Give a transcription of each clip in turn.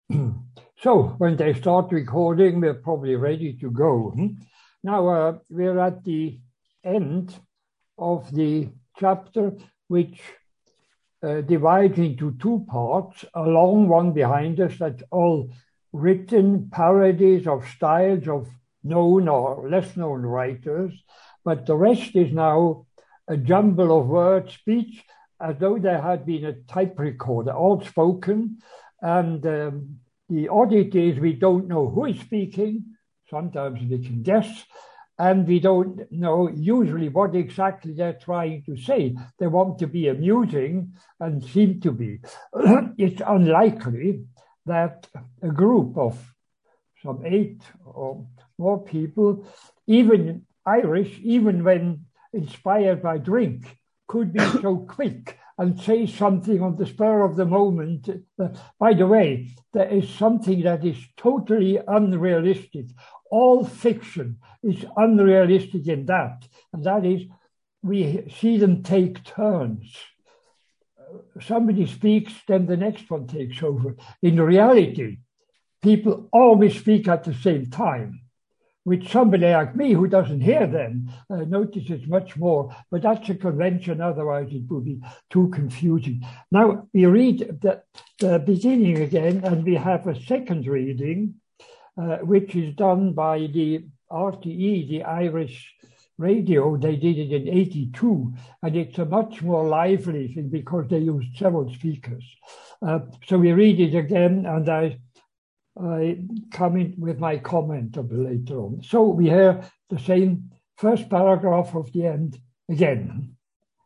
So when they start recording, we're probably ready to go. Now we're at the end of the chapter, which divides into two parts, a long one behind us that's all written parodies of styles of known or less known writers, but the rest is now a jumble of word speech as though there had been a type recorder, all spoken, and the oddity is we don't know who is speaking. Sometimes we can guess, and we don't know usually what exactly they're trying to say. They want to be amusing and seem to be. It's unlikely that a group of some 8 or more people, even Irish, even when inspired by drink, could be so quick and say something on the spur of the moment. By the way, there is something that is totally unrealistic. All fiction is unrealistic in that, and that is we see them take turns. Somebody speaks, then the next one takes over. In reality, people always speak at the same time, which somebody like me who doesn't hear them notices much more, but that's a convention, otherwise it would be too confusing. Now we read the beginning again, and we have a second reading, which is done by the RTE, the Irish radio. They did it in 82, and it's a much more lively thing because they used several speakers. So we read it again, and I come in with my comment a bit later on. So we hear the same first paragraph of the end again.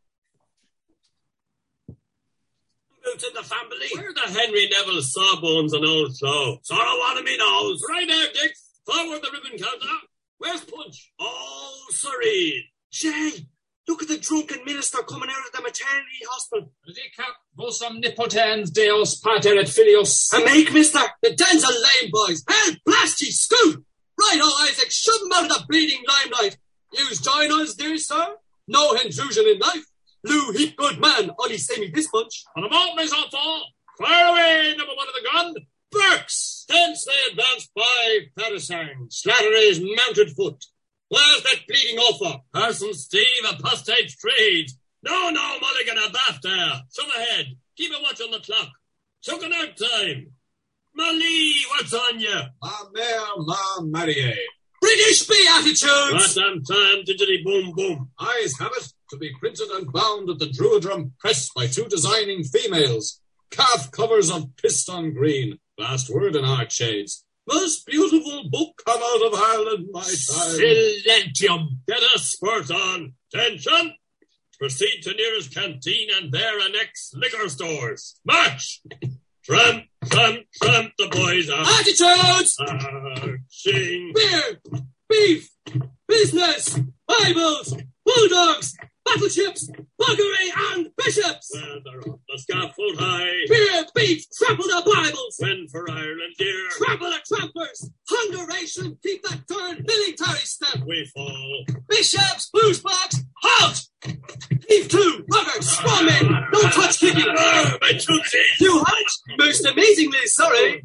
Out in the family, where the Henry Neville sawbones and old Flo? Sorrow one of me knows. Right there, Dick. Forward the ribbon counter. Where's Punch? All serene. Jay, look at the drunken minister coming out of the maternity hospital. Ridicat vosum nipotens deos pater et filius. A make, mister. The dens are lame, boys. Hell, blast ye, scoot. Right, Isaac, shove him out of the bleeding limelight. Use join us, dear sir. No intrusion in life. Lou heap good man. Only say me this much. On about, mes enfants. Fire away, number one of the gun. Burks! Thence they advance 5 parasangs. Slattery's mounted foot. Where's that bleeding offer? Parson Steve, apostate trades. No, Mulligan, abaft there. Shove ahead. Keep a watch on the clock. Choking out time. Molly, what's on you? Ma mère, ma mariée. British Beatitudes! Goddamn time, diddly boom boom. Eyes have it to be printed and bound at the Druidrum Press by 2 designing females. Calf covers of piston green. Last word in arch shades. Most beautiful book come out of Ireland, my time. Silentium! Get a spurt on. Tension! Proceed to nearest canteen and there annex liquor stores. March! Tramp, tramp, tramp, the boys are... Attitudes! Marching. Beer, beef, business, Bibles, bulldogs, battleships, buggery and bishops. Well, they're off the scaffold high. Beer, beef, trample the Bibles. Men for Ireland, dear. Trample the trampers. Hungeration, keep that turn. Military step. We fall. Bishops, blues box, halt! Heave to, ruggers, swarm in. No touch kicking. My tootsies. You halt. Most amazingly sorry.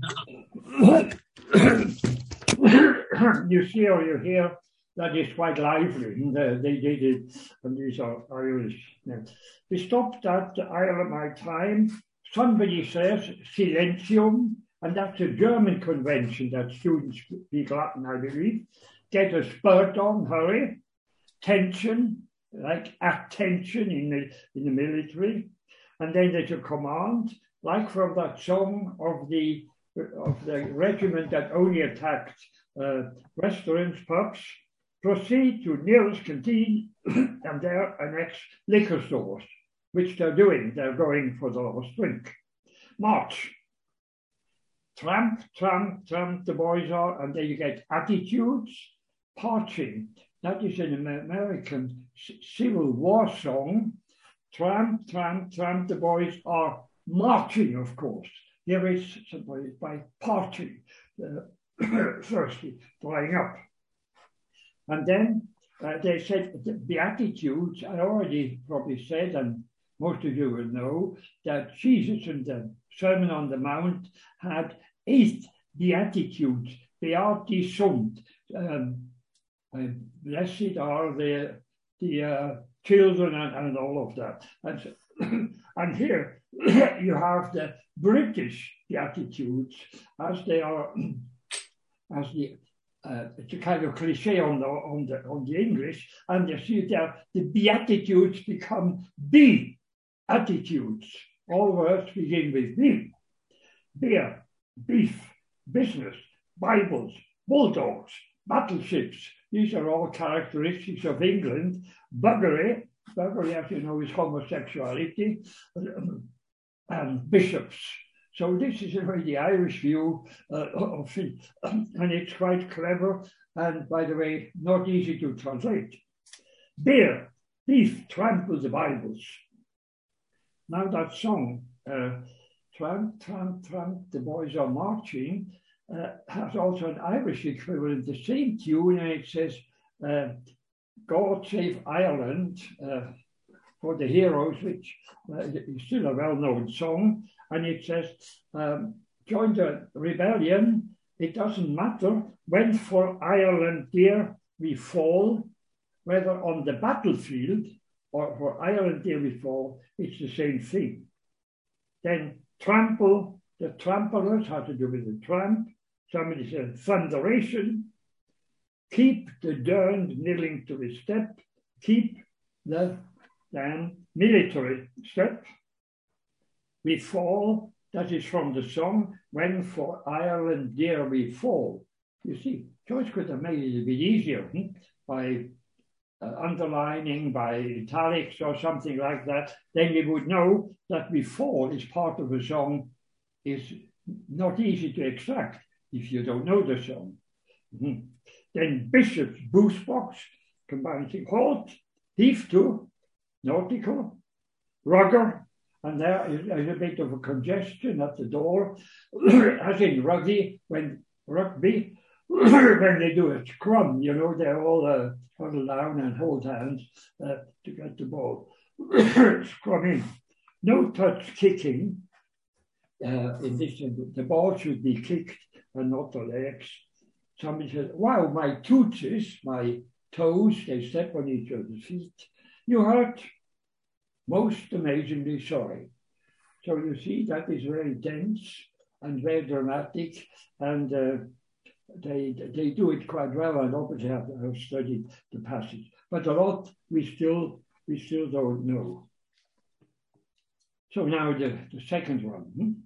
You see or you hear, that is quite lively. They did it, and these are Irish. We stopped at Ireland, my time. Somebody says silentium, and that's a German convention that students speak Latin, I believe. Get a spurt on, hurry. Tension, like attention in the military. And then there's a command, like from that song of the regiment that only attacked restaurants, pubs. Proceed to nearest canteen and there annex liquor stores, which they're doing. They're going for the last drink. March. Tramp, tramp, tramp, the boys are, and then you get attitudes. Parching. That is an American Civil War song. Tramp, tramp, tramp, the boys are marching, of course. Here is somebody by parching, firstly, drying up. And then they said the Beatitudes, I already probably said, and most of you will know, that Jesus in the Sermon on the Mount had 8th, Beatitudes, Beati sunt, blessed are the children and all of that. And here you have the British Beatitudes as they are, as the it's a kind of cliche on the English, and you see that the Beatitudes become Be-attitudes. All words begin with B. Beer, beef, business, Bibles, bulldogs, battleships. These are all characteristics of England. Buggery, as you know, is homosexuality, and bishops. So this is really the Irish view of it, and it's quite clever, and by the way, not easy to translate. Beer, beef, trample the Bibles. Now that song, Tramp, tramp, tramp, the boys are marching, has also an Irish equivalent, the same tune, and it says, God Save Ireland, for the heroes, which is still a well-known song. And it says, join the rebellion, it doesn't matter when for Ireland dear we fall, whether on the battlefield or for Ireland dear we fall, it's the same thing. Then trample, the tramplers, how to do with the tramp. Somebody said thunderation. Keep the derned kneeling to the step. Keep the military step. We fall, that is from the song, when for Ireland dear we fall. You see, Joyce could have made it a bit easier by underlining, by italics or something like that. Then you would know that we fall is part of a song, is not easy to extract if you don't know the song. Then Bishop's boost box, combining halt, heave to, nautical, rugger, and there is a bit of a congestion at the door, as in rugby, when they do a scrum, you know, they all huddle down and hold hands to get the ball. Scrumming. No touch kicking. In this, the ball should be kicked and not the legs. Somebody says, wow, my tootsies, my toes, they step on each other's feet. You hurt. Most amazingly sorry. So you see, that is very dense and very dramatic, and they do it quite well, and obviously have studied the passage. But a lot we still don't know. So now the second one.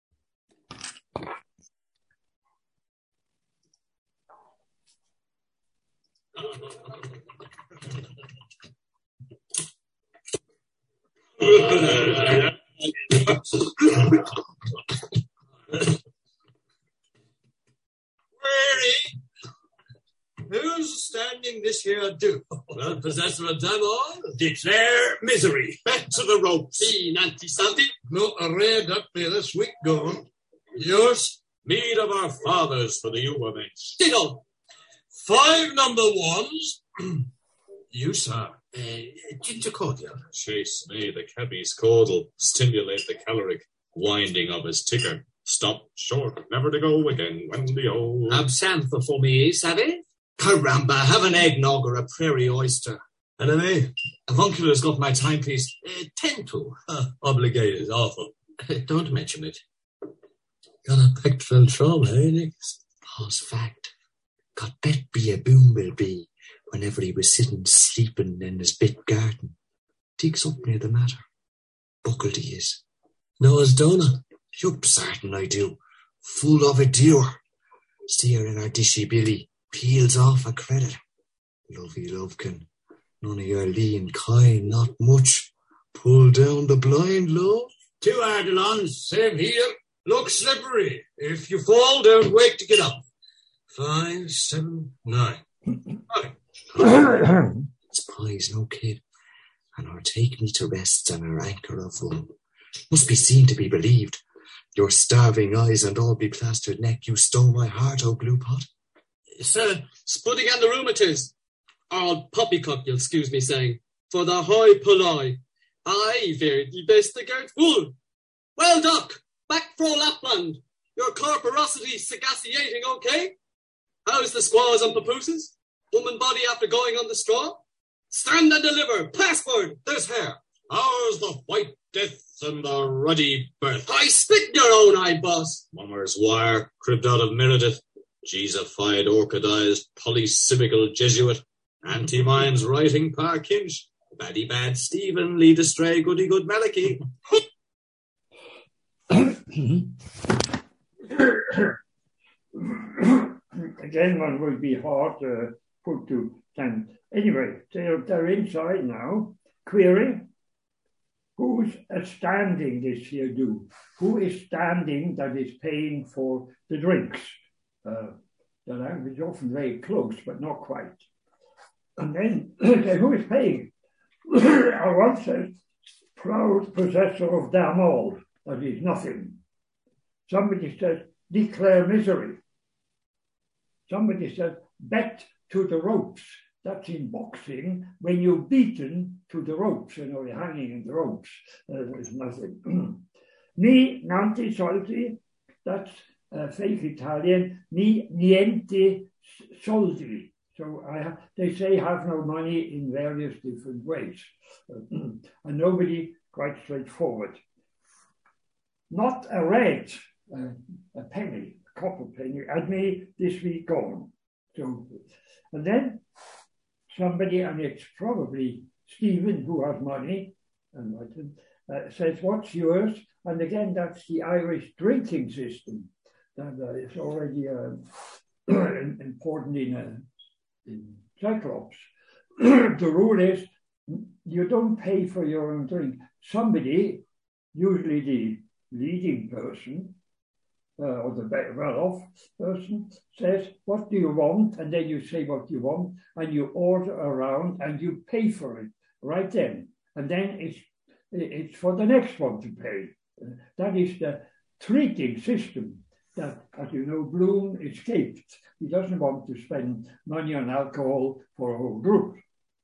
Who's standing this here do? Well, possessor of them all, declare misery. Back to the ropes. See, Nanti Santi. Not a red up there this week gone. Yours? Mead of our fathers for the Uber mates. Diddle. 5 number ones. You, sir. Ginger cordial. Chase me, the cabbie's caudal, stimulate the caloric winding of his ticker. Stop short, never to go again when the old... Absinthe for me, savvy? Caramba, have an eggnog or a prairie oyster. Enemy, Avuncular's got my timepiece. 10 to. Obligated, awful. Don't mention it. Got a pectoral trauma, eh, Nick? Pause fact. Got bet be a bumblebee whenever he was sitting sleeping in his bit garden. Digs up near the matter. Buckled he is. Noah's donor. Yup, sartin I do. Full of a deer. Steering our dishy billy. Peels off a credit. Lovey lovekin. None of your lean kind, not much. Pull down the blind, love. 2 Ardilons, same here. Look slippery. If you fall, don't wait to get up. 5, 7, 9. It's pies, no kid. And her take me to rest and her anchor of rum. Must be seen to be believed. Your starving eyes and all be plastered neck, you stole my heart, oh glue pot. Sir, spudding and the rheumatiz. Old poppycock, you'll excuse me saying. For the high poloi. Aye, very the best the goat full. Well, Doc, back for Lapland. Your corporosity sagaciating okay? How's the squaws and papooses? Woman body after going on the straw? Stand and deliver. Password. This here. How's the white death and the ruddy birth? I spit in your own eye, boss. Mummer's wire, cribbed out of Meredith. Jesufied, orchidized, polysimical Jesuit. Anti-mimes writing par Kinch. Baddy bad Stephen, lead astray goody good Malachi. Again, one will be hard put to stand. Anyway, they're inside now. Query, who's standing this here do? Who is standing that is paying for the drinks? The language is often very close, but not quite. And then, who is paying? One says, proud possessor of damn all, that is nothing. Somebody says, declare misery. Somebody says, bet to the ropes. That's in boxing, when you're beaten to the ropes, you're hanging in the ropes. There's nothing. Ni, nanti, soldi, that's fake Italian, ni, niente, soldi. So they say have no money in various different ways. And nobody quite straightforward. Not a red, a penny, a copper penny, had me this week gone. So, and then somebody, and it's probably Stephen who has money, and says, what's yours? And again, that's the Irish drinking system. That is already important in Cyclops. The rule is you don't pay for your own drink. Somebody, usually the leading person, or the well-off person, says, what do you want? And then you say what you want, and you order around, and you pay for it right then. And then it's for the next one to pay. That is the treating system that, as you know, Bloom escaped. He doesn't want to spend money on alcohol for a whole group.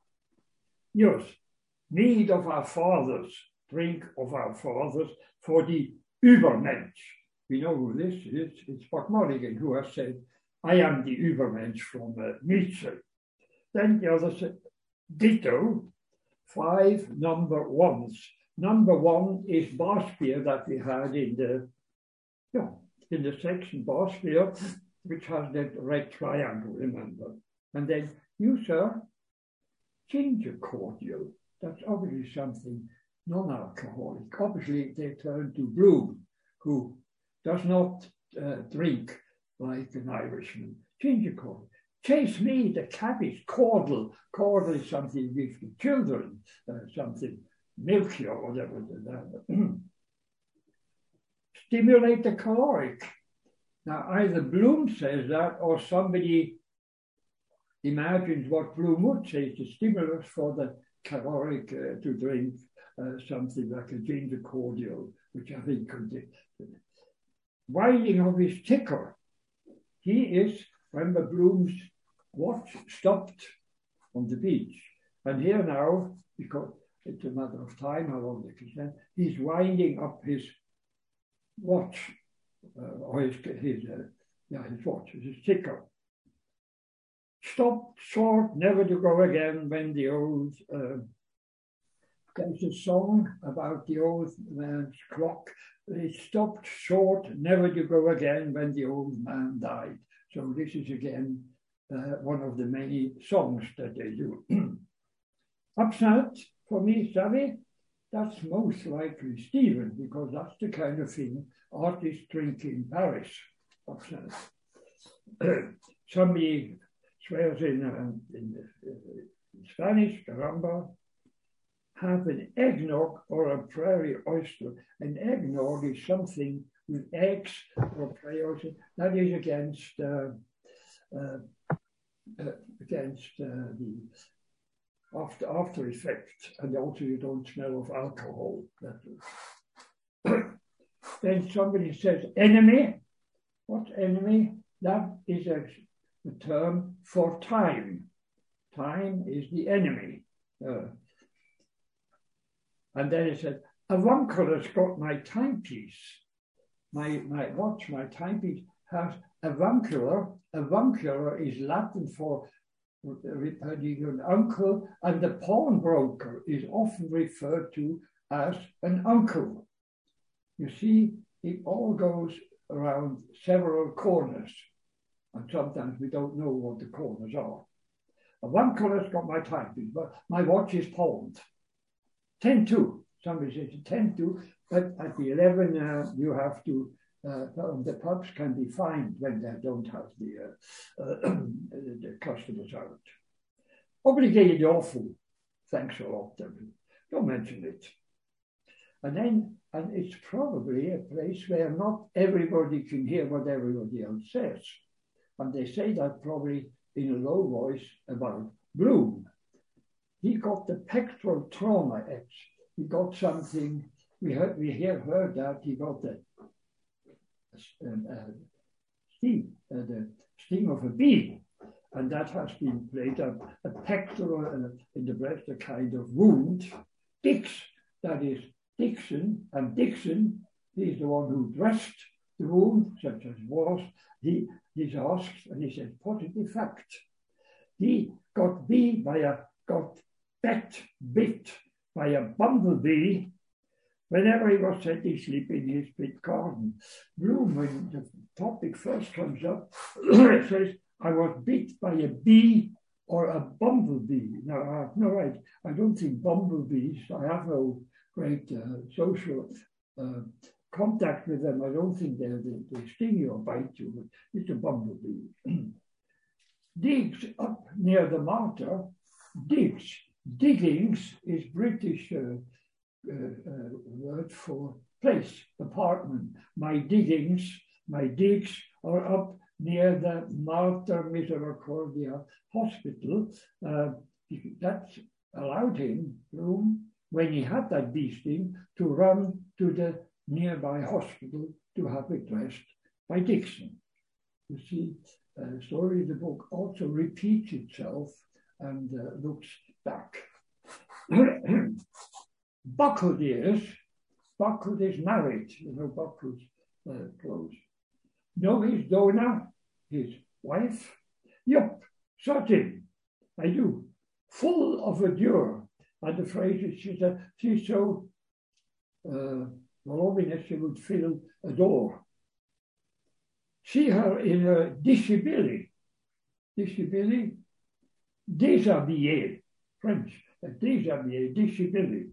Yes, need of our fathers, drink of our fathers for the Übermensch. We know who this is. It's Buck Mulligan who has said, I am the Übermensch from Nietzsche. Then the other said, ditto, 5 number ones. Number 1 is Barspier that we had in the section Barspier, which has that red triangle, remember. And then you, sir, ginger cordial. That's obviously something non-alcoholic. Obviously, they turn to Bloom, who does not drink like an Irishman. Ginger cordial. Chase me, the cabbage, caudle. Caudle is something you give to children, something milky or whatever. Stimulate the caloric. Now, either Bloom says that or somebody imagines what Bloom would say to stimulus for the caloric to drink something like a ginger cordial, which I think could be. Winding of his ticker. He is, remember, Bloom's watch stopped on the beach. And here now, because it's a matter of time how long it is, he's winding up his watch, or his watch, his ticker. Stopped short, never to go again when the old, there's a song about the old man's clock. It stopped short, never to go again when the old man died. So this is again one of the many songs that they do. Absinthe, for me, savvy, that's most likely Stephen, because that's the kind of thing artists drink in Paris. Absinthe. Somebody swears in Spanish, caramba, have an eggnog or a prairie oyster. An eggnog is something with eggs or prairie oyster. That is against the after effect, and also you don't smell of alcohol. Then somebody says enemy. What's enemy? That is a term for time. Time is the enemy. And then it said, Avuncular's got my timepiece. my watch, my timepiece, has avuncular. Avuncular is Latin for an uncle, and the pawnbroker is often referred to as an uncle. You see, it all goes around several corners, and sometimes we don't know what the corners are. Avuncular's got my timepiece, but my watch is pawned. 10-2. Somebody says 10-2, but at the 11 you have to. The pubs can be fined when they don't have the customers out. Obligated awful. Thanks a lot. Don't mention it. And it's probably a place where not everybody can hear what everybody else says. And they say that probably in a low voice about Bloom. He got the pectoral trauma X. He got something, we have heard that he got the sting of a bee, and that has been played up a pectoral in the breast, a kind of wound. Dix, that is Dixon, and Dixon, he's the one who dressed the wound, such as was. He's asked, and he said, positive fact. He got bit by a bumblebee whenever he was setting sleep in his pit garden. Bloom, when the topic first comes up, says, I was bit by a bee or a bumblebee. Now, I have no idea. I don't think bumblebees, I have no great social contact with them. I don't think they sting you or bite you, but it's a bumblebee. Digs up near the martyr, digs. Diggings is British word for place, apartment. My digs are up near the Mater Misericordia Hospital. That allowed him room, when he had that bee sting, to run to the nearby hospital to have it dressed by Dixon. You see, the story of the book also repeats itself and looks back. Buckled is married, Buckled clothes. Know his Donna, his wife? Yup, certain, I do. Full of allure. And the phrase is she's so loving that she would fill a door. See her in a dishabille, déshabillé, French, dishabille.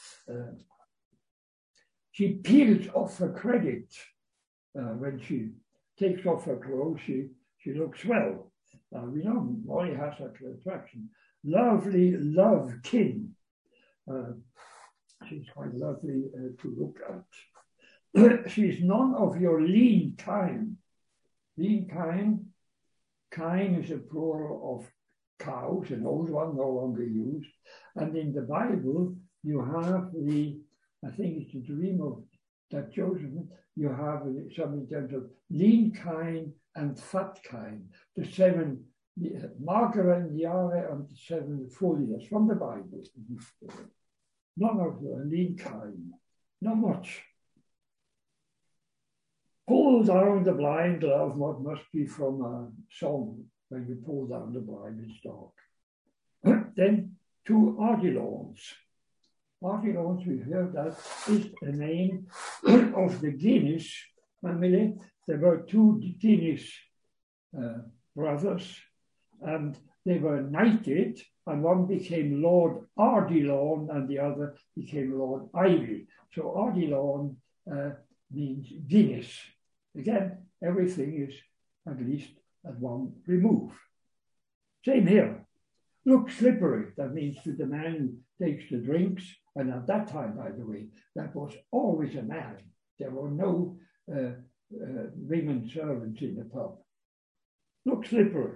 She peels off her credit when she takes off her clothes. She looks well. We know Molly has that attraction. Lovely love kin. She's quite lovely to look at. She's none of your lean kine. Lean kine. Kine is a plural of cows, an old one no longer used. And in the Bible, you have I think it's a dream of that Joseph, you have some in terms of lean kine and fat kine, the 7 Magere and Yare and the 7 Folias from the Bible. None of the lean kine, not much. Pull down the blind, love, what must be from a song when you pull down the blind, it's dark. Then 2 Ardilawns. Ardilawns, we heard that, is the name of the Guinness family. There were 2 Guinness brothers, and they were knighted, and one became Lord Ardilaun, and the other became Lord Ivy. So Ardilaun means Guinness. Again, everything is at least at one remove. Same here. Look slippery, that means to the man who takes the drinks. And at that time, by the way, that was always a man. There were no women servants in the pub. Look slippery.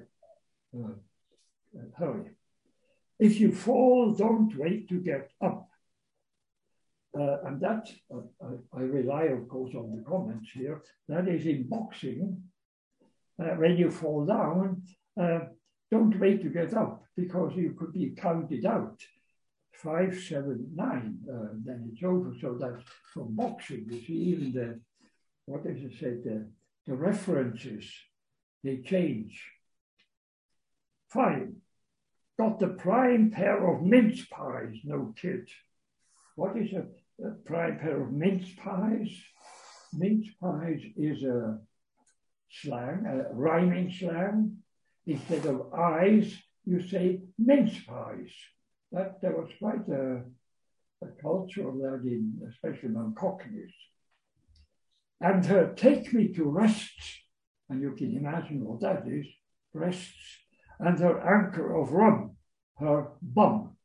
Hurry. If you fall, don't wait to get up. And that, I rely, of course, on the comments here. That is in boxing. When you fall down, don't wait to get up, because you could be counted out. 5, 7, 9, then it's over. So that's from boxing. You see, even what does it say? The references, they change. Fine. Got the prime pair of mince pies, no kid. What is a prime pair of mince pies? Mince pies is a slang, a rhyming slang. Instead of eyes, you say mince pies. There was quite a culture of that, especially among Cockneys. And her take me to rests, and you can imagine what that is, rests, and her anchor of rum, her bum,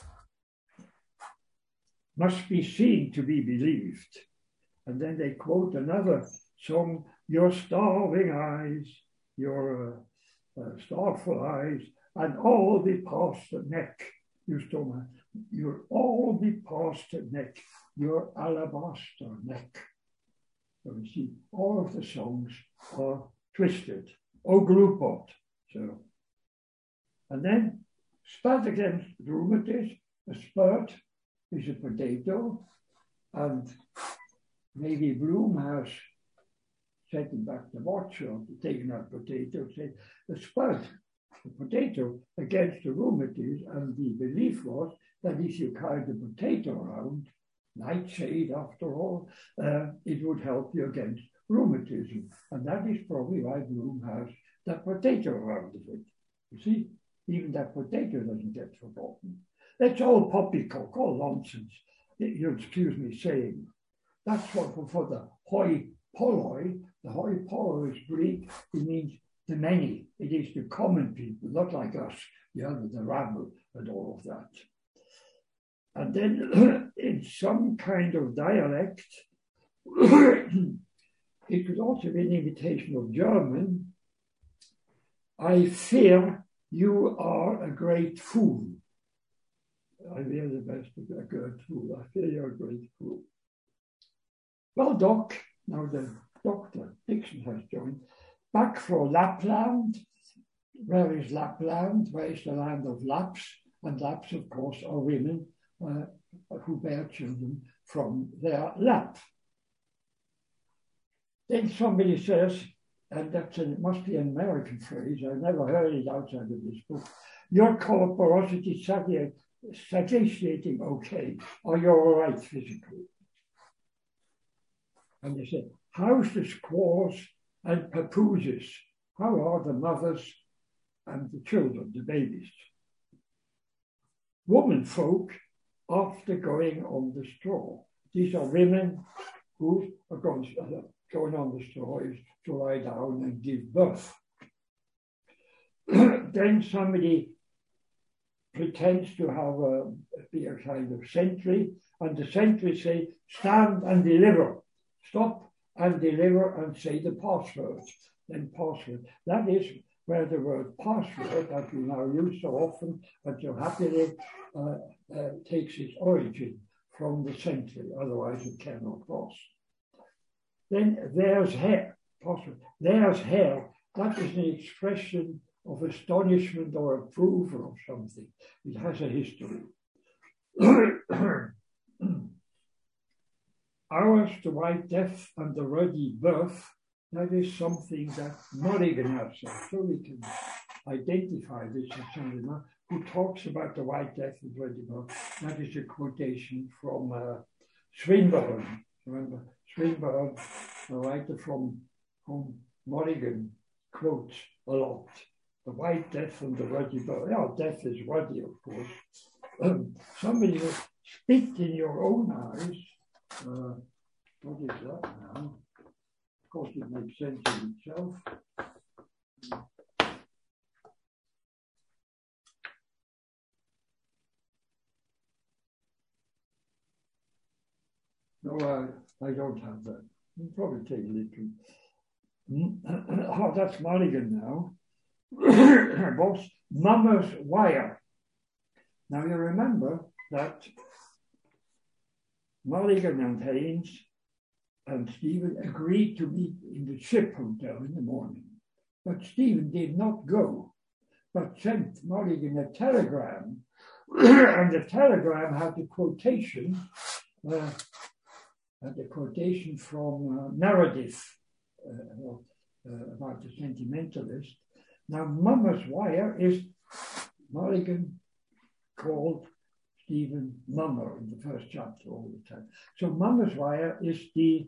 must be seen to be believed. And then they quote another song, your starving eyes, your starful eyes, and all be past the neck, you stomach, you'll all be past the neck, your alabaster neck. So you see, all of the songs are twisted. O glupot. So, and then spurt against rheumatiz. A spurt is a potato, and maybe Bloom has setting back the watch or taking out potato, say the spurt, the potato against the rheumatiz, and the belief was that if you carried the potato around, nightshade after all, it would help you against rheumatism. And that is probably why Bloom has that potato around it. You see, even that potato doesn't get forgotten. That's all poppycock, all nonsense. You excuse me saying. That's what for the hoi polloi. The hoi polloi is Greek. It means the many. It is the common people, not like us, the rabble and all of that. And then in some kind of dialect, it could also be an imitation of German. I fear you are a great fool. I fear the best of a great fool. I fear you're a great fool. Well, Doc, now the Dr. Dixon has joined, back for Lapland. Where is Lapland? Where is the land of Laps? And Laps, of course, are women who bear children from their lap. Then somebody says, and it must be an American phrase, I've never heard it outside of this book, your color porosity satiating okay, or you're all right physically. And they said, how's the squaws and papooses? How are the mothers and the children, the babies? Woman folk after going on the straw. These are women who are going on the straw is to lie down and give birth. Then somebody pretends to have be a kind of sentry, and the sentry say, stand and deliver. Stop and deliver and say the password. Then password. That is where the word password that we now use so often, but so happily takes its origin from the sentry, otherwise it cannot pass. Then there's hair, password. There's hair. That is an expression of astonishment or approval of something. It has a history. Ours, the White Death and the Ruddy Birth, that is something that Mulligan has. So we can identify this as somebody who talks about the White Death and Ruddy Birth. That is a quotation from Swinburne. Remember, Swinburne, a writer from whom Mulligan quotes a lot. The White Death and the Ruddy Birth. Yeah, death is ruddy, of course. Somebody will spit in your own eyes. What is that now? Of course, it makes sense in itself. No, I don't have that. I'll probably take a little. Oh, that's Mulligan now. Boss, Mama's Wire. Now you remember that Mulligan and Haynes and Stephen agreed to meet in the Ship Hotel in the morning. But Stephen did not go, but sent Mulligan a telegram. And the telegram had the quotation, and a quotation from Meredith about the sentimentalist. Now, Mummer's Wire is Mulligan called Stephen Mummer in the first chapter all the time. So Mummer's Wire is the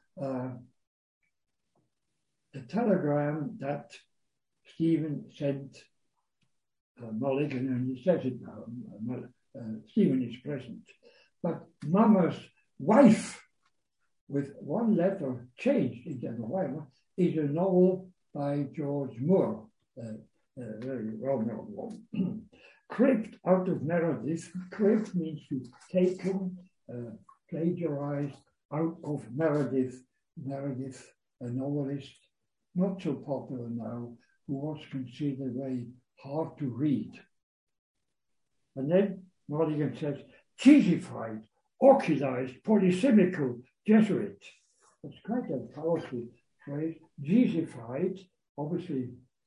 telegram that Stephen sent Mulligan, and he says it now, Stephen is present. But Mummer's wife, with one letter changed into the Wire, is a novel by George Moore, a very well-known one. Cribbed out of Meredith. Cribbed means to taken, plagiarized out of Meredith. Meredith, a novelist, not so popular now, who was considered very hard to read. And then Mulligan says, cheesified, oxidized, polysemical Jesuit. That's quite a powerful phrase. Jesusified, obviously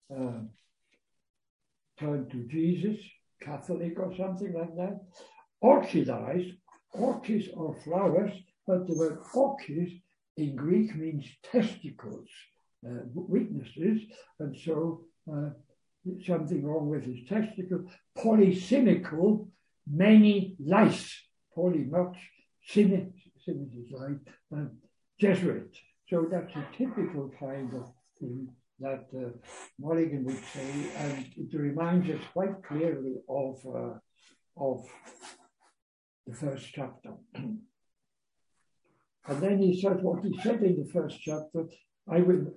turned to Jesus, Catholic or something like that. Oxidized, orchids are flowers, but the word orchis in Greek means testicles, weaknesses, and so something wrong with his testicle. Polycynical, many lice, poly much, cynic is like Jesuit. So that's a typical kind of thing that Mulligan would say, and it reminds us quite clearly of the first chapter. And then he said what he said in the first chapter, I will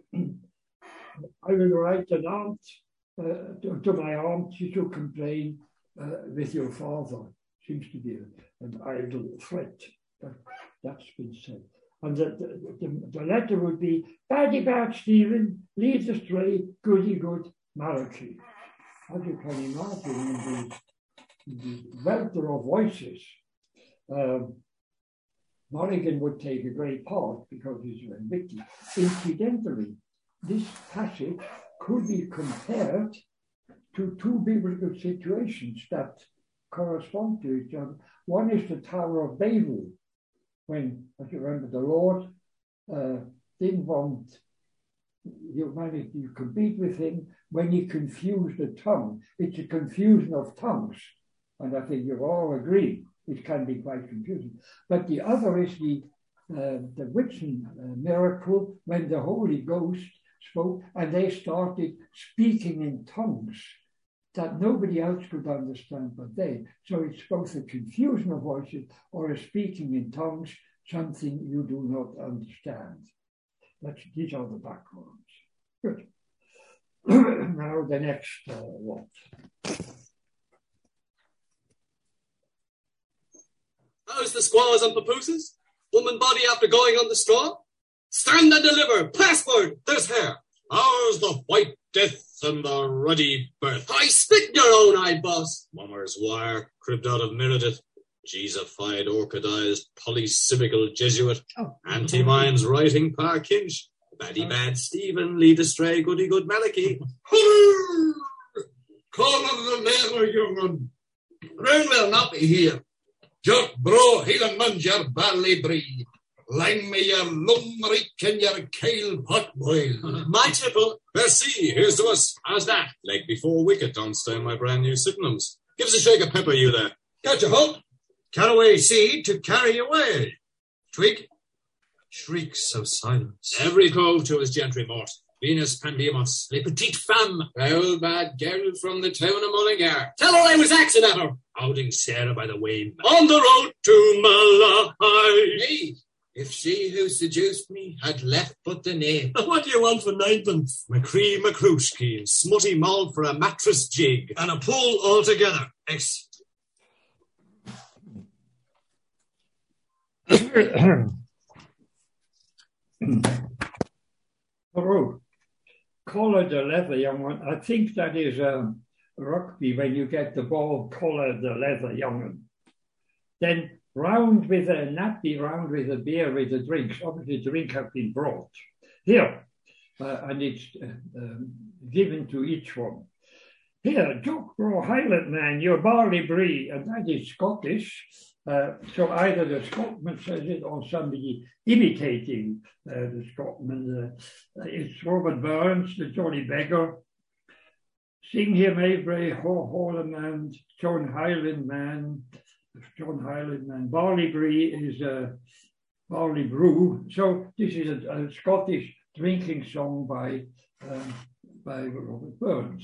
write an aunt to my aunt to complain with your father. Seems to be an idle threat, but that's been said. And the letter would be, baddy bad Stephen, leads astray, goody good Malachi. As you can imagine, in the welter of voices, Mulligan would take a great part because he's very witty. Incidentally, this passage could be compared to two biblical situations that correspond to each other. One is the Tower of Babel, when, as you remember, the Lord didn't want humanity to compete with him when he confused the tongue. It's a confusion of tongues, and I think you all agree it can be quite confusing. But the other is the Whitsun miracle, when the Holy Ghost spoke and they started speaking in tongues that nobody else could understand but they. So it's both a confusion of voices or a speaking in tongues, something you do not understand. These are the backgrounds. Good. Now the next lot. How's the squaws and papooses? Woman body after going on the straw? Stand and deliver. Password. This here. How's the white death and the ruddy birth? I spit in your own eye, boss. Mummer's Wire, cribbed out of Meredith. Jesusified, orchidized, polysemical Jesuit. Anti-mimes writing Parkinch. Baddy bad Stephen, lead astray, goody good Malachi. Call of the leather, young'un. Ground will not be here. Just bro, he'll munge your barley brie. Lang me your lumreek and your kale pot boil. My tipple. Merci, here's to us. How's that? Leg before wicket, don't stain my brand new Sydenhams. Give us a shake of pepper, you there. Catch a hook. Caraway seed to carry away. Twig. Shrieks of silence. Every cove to his gentry mort. Venus Pandemos, les petites femmes. Foul bad girl from the town of Mullingar. Tell her I was axing at her. Outing Sarah by the way. On the road to Malahide. Hey, if she who seduced me had left but the name. What do you want for ninepence? McCree McCrooshkey, smutty mull for a mattress jig. And a pull altogether. Hello. Collar the leather, young one. I think that is rugby when you get the ball, collar the leather, young one. Then round with a nappy, round with a beer with the drinks. Obviously, the drink have been brought here, and it's given to each one. Here, Jock Bro Highland man, your barley brie, and that is Scottish. So either the Scotsman says it or somebody imitating the Scotsman. It's Robert Burns, the Jolly Beggar. Sing here, Maybury, Holland, John Highland Man. Barley Bree is Barley Brew. So this is a Scottish drinking song by Robert Burns.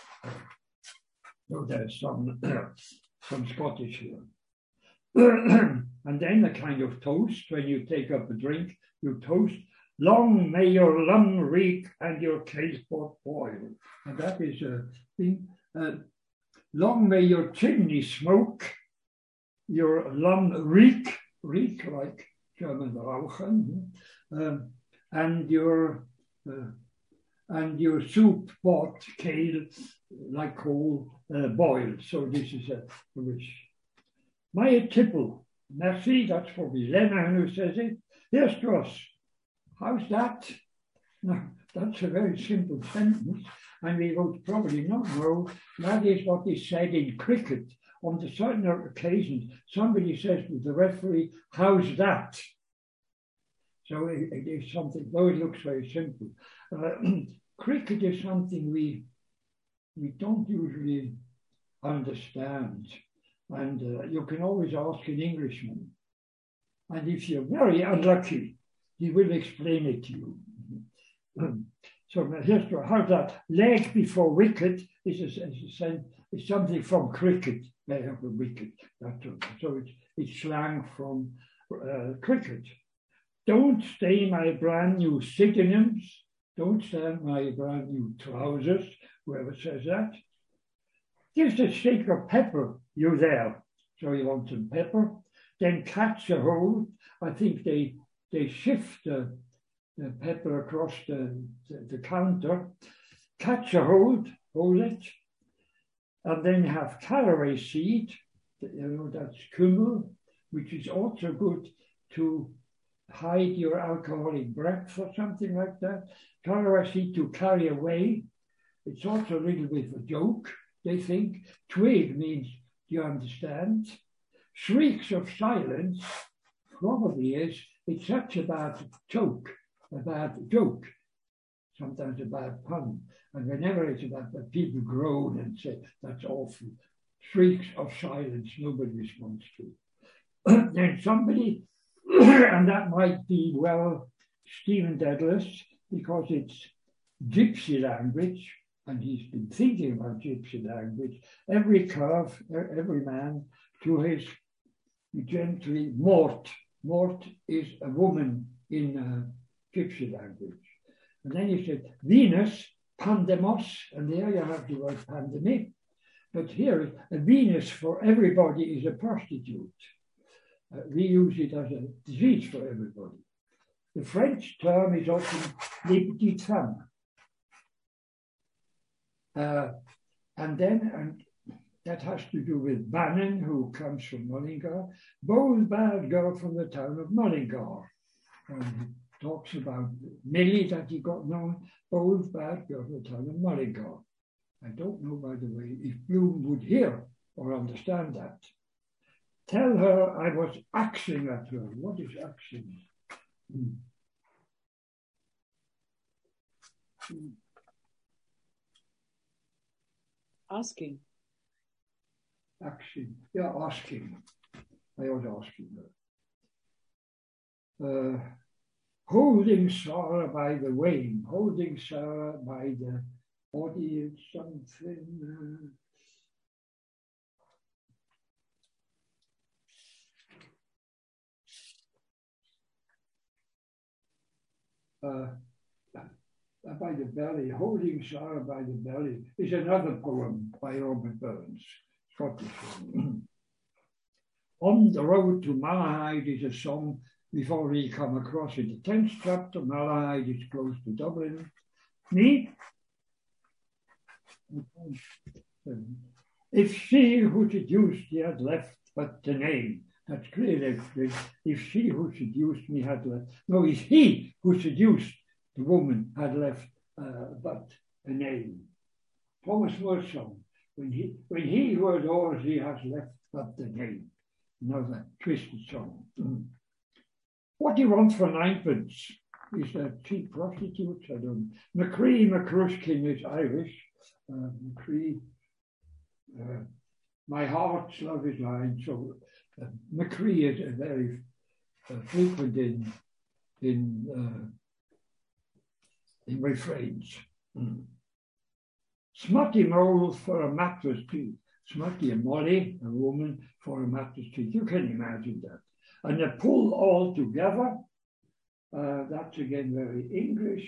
So there's some Scottish here. And then a kind of toast, when you take up a drink, you toast, long may your lung reek and your case pot boil. And that is a thing. Long may your chimney smoke, your lung reek like German rauchen, and your soup pot, kale, like coal, boiled. So this is a wish. Maya Tipple, merci, that's probably Lennon who says it. Here's to us. How's that? Now, that's a very simple sentence, and we would probably not know that is what is said in cricket. On the certain occasions, somebody says to the referee, how's that? So it is something, though it looks very simple. Cricket is something we don't usually understand. And you can always ask an Englishman. And if you're very unlucky, he will explain it to you. So here's how's that? Leg before wicket is something from cricket. They have a wicket. So it's slang from cricket. Don't stain my brand new synonyms. Don't stain my brand new trousers. Whoever says that. Gives a stick of pepper, you there. So you want some pepper. Then catch a hold. I think they shift the pepper across the counter. Catch a hold it. And then you have caraway seed. That's kümmel, which is also good to hide your alcoholic breath or something like that. Caraway seed to carry away. It's also a little bit of a joke. They think twig means, do you understand? Shrieks of silence probably is, it's such a bad joke, sometimes a bad pun. And whenever it's about that, people groan and say, that's awful. Shrieks of silence, nobody responds to. Then somebody, and that might be, well, Stephen Dedalus, because it's gypsy language, and he's been thinking about gypsy language. Every curve, every man to his gently mort. Mort is a woman in gypsy language. And then he said, Venus, pandemos, and there you have the word pandemic. But here, a Venus for everybody is a prostitute. We use it as a disease for everybody. The French term is often les petites femmes. And that has to do with Bannon, who comes from Mullingar. Bold bad girl from the town of Mullingar. And he talks about Millie that he got known. Bold bad girl from the town of Mullingar. I don't know, by the way, if Bloom would hear or understand that. Tell her I was axing at her. What is axing? Asking. Asking. Yeah, asking. I was asking her. Holding Sarah by the wain. Holding Sarah by the body of something. By the belly, holding Sarah by the belly, is another poem by Robert Burns, Scottish one. On the Road to Malahide is a song we've already come across in the 10th chapter. Malahide is close to Dublin. Me? If she who seduced me had left but the name, that's clear. If she who seduced me had left, no, if he who seduced the woman had left but a name. Thomas Moore song. When he who adores, he has left but the name. another twisted song. What do you want for ninepence? Is that cheap prostitutes? I don't know. McCree McCrushkin is Irish. McCree, my heart's love is mine. So McCree is a very frequent in refrains. Smutty mole for a mattress teeth. Smutty and Molly, a woman, for a mattress teeth. You can imagine that. And a pull all together. That's again very English.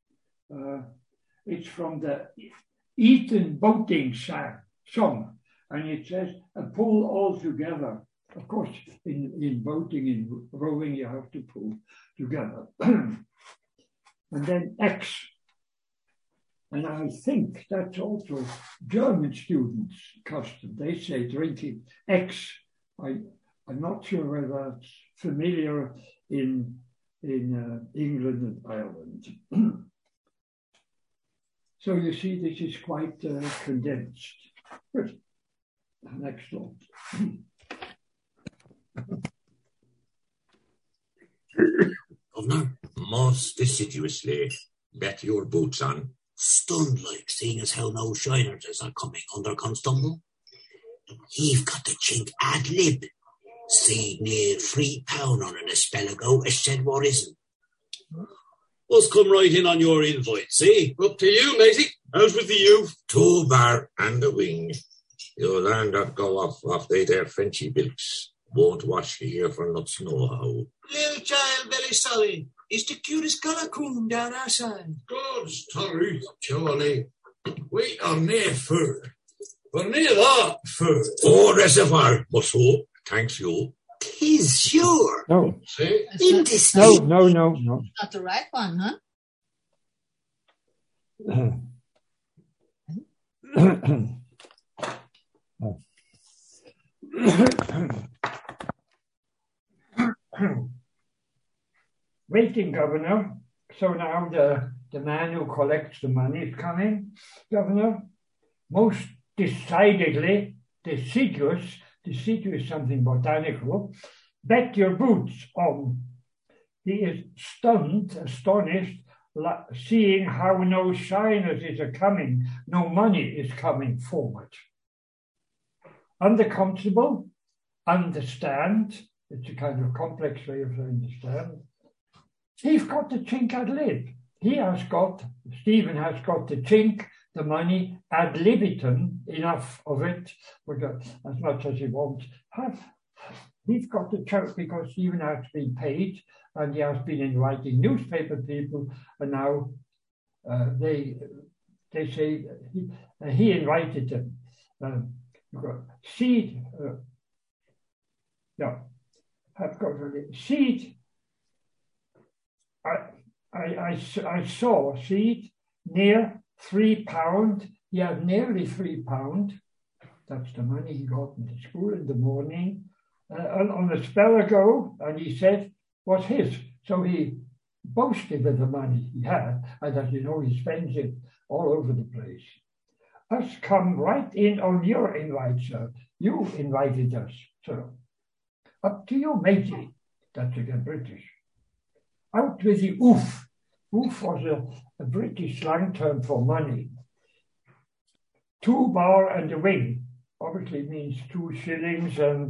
It's from the Eton boating song. And it says, a pull all together. Of course, in boating, in rowing, you have to pull together. And then X. And I think that's also German students' custom. They say drinking X. I'm not sure whether that's familiar in England and Ireland. So you see, this is quite condensed. Good. Next one. Governor, most assiduously bet your boots on. Stunned like, seeing as how no shiners is coming under Constumble. He've got the chink ad lib. See near £3 on it a spell ago, I said what isn't. Us come right in on your invite, see? Up to you, matey. Out with the youth. 2 bar and a wing. You'll learn that go off they there Frenchy bilks. Won't watch you here for nuts no how. Little child, very sorry. He's the cutest coon down our side. God's truth, Charlie. We are near fur. We're near that fur. Oh, reservoir, Musso. Thanks you. 'Tis sure. No. See? Indistinct. No. Not the right one, huh? Waiting, Governor. So now the man who collects the money is coming, Governor. Most decidedly deciduous something botanical. Bet your boots on. He is astonished, seeing how no shiners is a-coming, no money is coming forward. Underconstable, understand. It's a kind of complex way of understand. He's got the chink ad lib. Stephen has got the chink, the money ad libitum, enough of it, as much as he wants. He's got the chunk because Stephen has been paid and he has been inviting newspaper people, and now they say he invited them. Seed, I've got seed. I saw seed near £3. He had nearly £3. That's the money he got in the school in the morning. On a spell ago, and he said was his. So he boasted of the money he had, and as you know, he spends it all over the place. Us come right in on your invite, sir. You invited us, sir. Up to you, matey. That's again British. Out with the oof. Oof was a British slang term for money. 2 bar and a wing. Obviously means 2 shillings and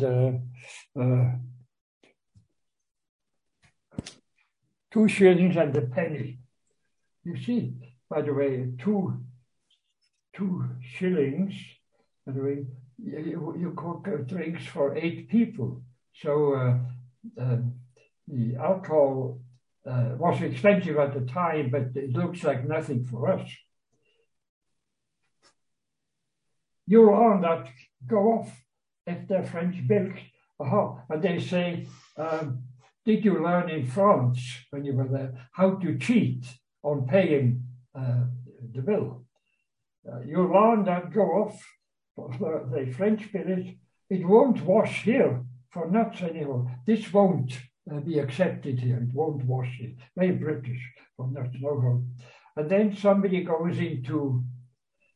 2 shillings and a penny. You see, by the way, 2 shillings, by the way, you cook drinks for 8 people. So the alcohol was expensive at the time, but it looks like nothing for us. You're on that go off if they're French built. And they say, did you learn in France when you were there how to cheat on paying the bill? You learn that go off for the French village. It won't wash here for nuts anymore. This won't be accepted here. It won't wash it. Very British for nuts, no go. And then somebody goes into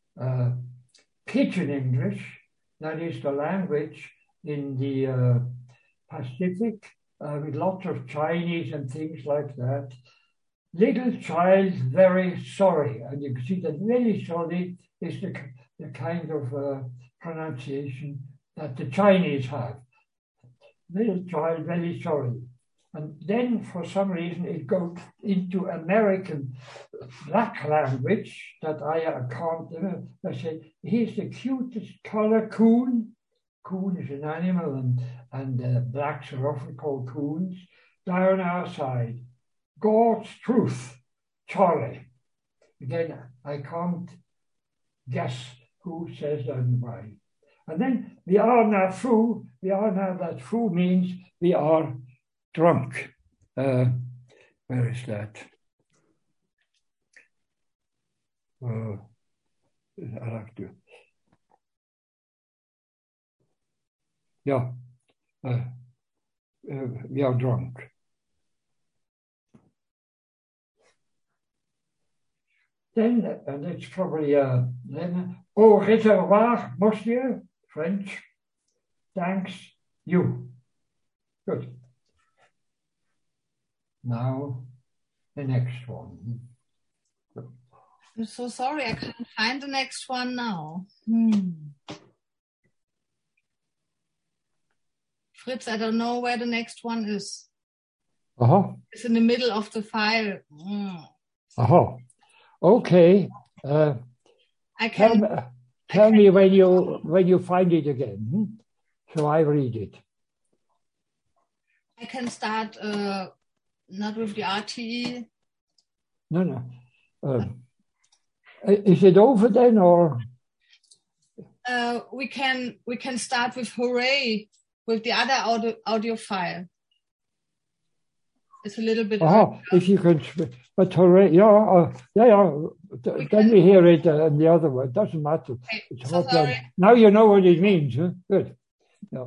Pidgin English, that is the language in the Pacific with lots of Chinese and things like that. Little child, very sorry. And you can see that very sorry is the kind of pronunciation that the Chinese have. Little child, very sorry. And then for some reason it goes into American black language that I can't, I say, he's the cutest color coon. Coon is an animal and blacks are often called coons. Down our side, God's truth, Charlie. Again, I can't guess who says that and why. And then we are now foo. We are now that foo means we are drunk. Where is that? I have to. Yeah, we are drunk. Then, and it's probably then, au reservoir, monsieur, French, thanks you. Good. Now, the next one. I'm so sorry, I can't find the next one now. Fritz, I don't know where the next one is. It's in the middle of the file. Okay. I can tell me when you find it again, so I read it. I can start not with the RTE. No. Is it over then, or? We can start with hooray with the other audio file. It's a little bit. If you can, but hooray, yeah. Then we hear it and the other one. Doesn't matter. Okay, it's so sorry. Now you know what it means. Huh? Good. Yeah.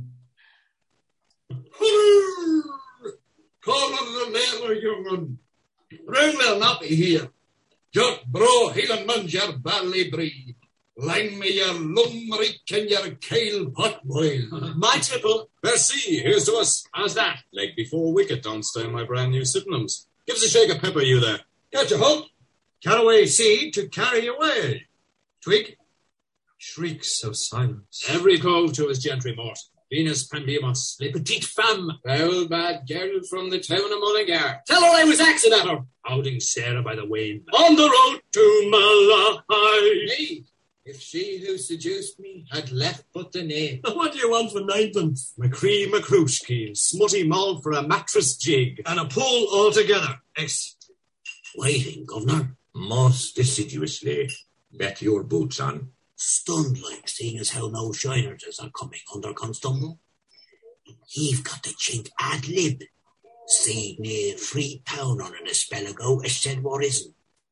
Call of the later, young Ring will not be here. Just bro, he'll munge your barley brie. Lang me your lumrick and your kale pot boil. My tipple. Merci, here's to us. How's that? Like before wicket, don't stain my brand new sydenhams. Give us a shake of pepper, you there. Catch a hook. Caraway seed to carry away. Twig. Shrieks of silence. Every cove to his gentry mort. Venus Pandemus, les petites femmes. Foul bad girl from the town of Mullingar. Tell her I was axing at her. Outing Sarah by the way. On the road to Malahide. Hey, if she who seduced me had left but the name. What do you want for ninepence? McCree McCroochkeen, smutty mull for a mattress jig. And a pull altogether. Waiting, governor. Most assiduously. Bet your boots on. Stunned like, seeing as how no shiners are coming under Constumble. He've got the chink ad lib. See near Freetown on a spell ago, I said what isn't.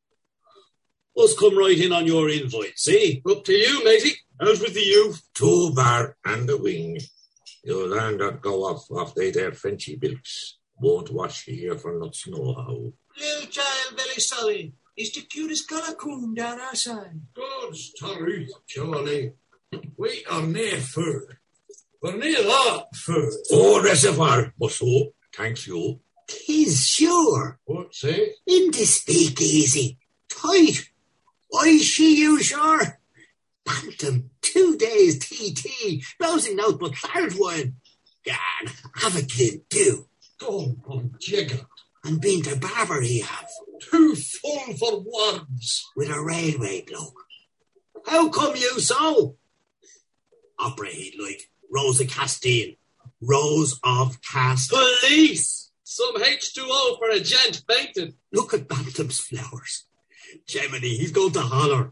Us come right in on your invite, see? Up to you, matey. Out with the youth. 2 bar and a wing. You'll learn that go off they there Frenchy bilks. Won't watch you here for nuts nohow. Little child, very sorry. He's the cutest colour coon down our side. God's truth, Charlie. We are near fur. We're near that fur. Oh, reservoir, Musso. Thanks you. 'Tis sure. What's it? In the speakeasy. Tight. Why she you sure? Bantam, 2 days TT. Rousing out but claret wine. Gad, have a kid too. Go on, jigger. And been to barber he have. Too full for words. With a railway bloke. How come you so? Opera he'd like. Rose of Castile. Rose of Castile. Police! Some H2O for a gent fainted. Look at Bantam's flowers. Gemini, he's going to holler.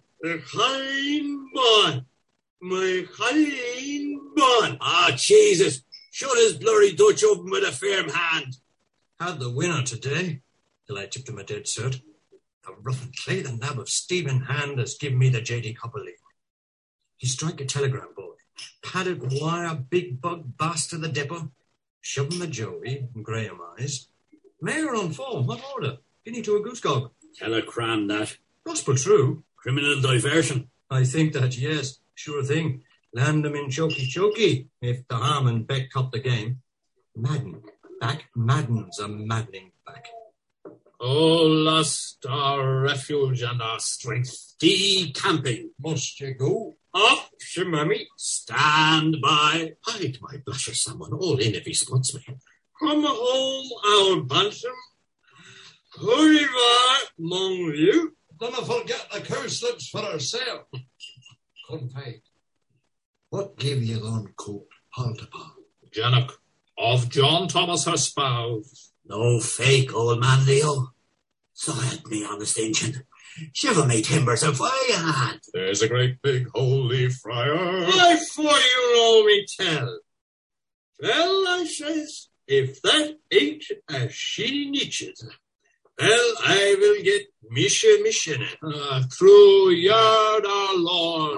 My Heinbon. Ah, Jesus. Shut his blurry Dutch open with a firm hand. Had the winner today, till I tipped him a dead cert. The rough and clay the nab of Stephen Hand has given me the J.D. Copper League. He strike a telegram boy, padded wire, big bug, bass to the depot, shove him the Joey, Graham eyes. Mayor on form, what order? Guinea to a goose gog. Telecram that. Gospel true. Criminal diversion. I think that, yes, sure thing. Land him in chokey, if the Harm and Beck cop the game. Madden. Back. Madden's a maddening back. Oh, lust, our refuge and our strength. Decamping. Must you go? Up, Shemami. Stand by. Hide my blusher someone, all in if he spots me. Come home, our bantam. Hurry var, mong you. Don't forget the cowslips for ourselves. Confide. What gave you on coat, pal to pal? Jannock, of John Thomas her spouse. No fake, old man Leo. So help me, honest ancient. Shiver me timbers if I had. There's a great big holy friar. Why, for you know me tell. Well, I says, if that ain't a she niches, well, I will get mission through yard our Lord.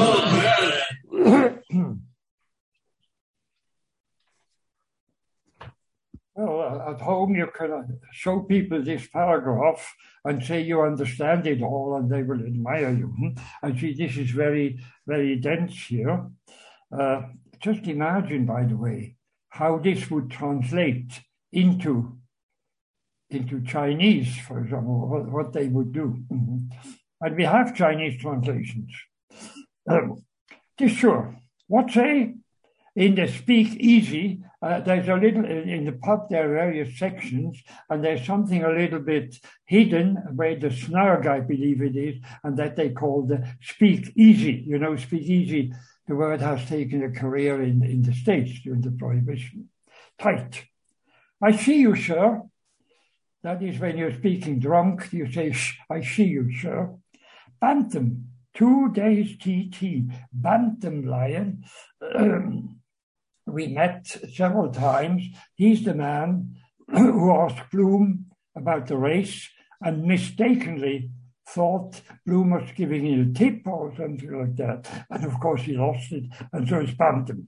Amen. Well, at home you can show people this paragraph and say you understand it all and they will admire you. And see, this is very, very dense here. Just imagine, by the way, how this would translate into Chinese, for example, what they would do. And we have Chinese translations. Sure. What say? In the speakeasy, there's a little, in the pub there are various sections, and there's something a little bit hidden where the snarg, I believe it is, and that they call the speakeasy. You know, speakeasy, the word has taken a career in the States during the Prohibition. Tight. I see you, sir. That is when you're speaking drunk, you say, I see you, sir. Bantam, 2 days TT, Bantam Lion. We met several times. He's the man who asked Bloom about the race and mistakenly thought Bloom was giving him a tip or something like that. And of course he lost it, and so it's Bantam.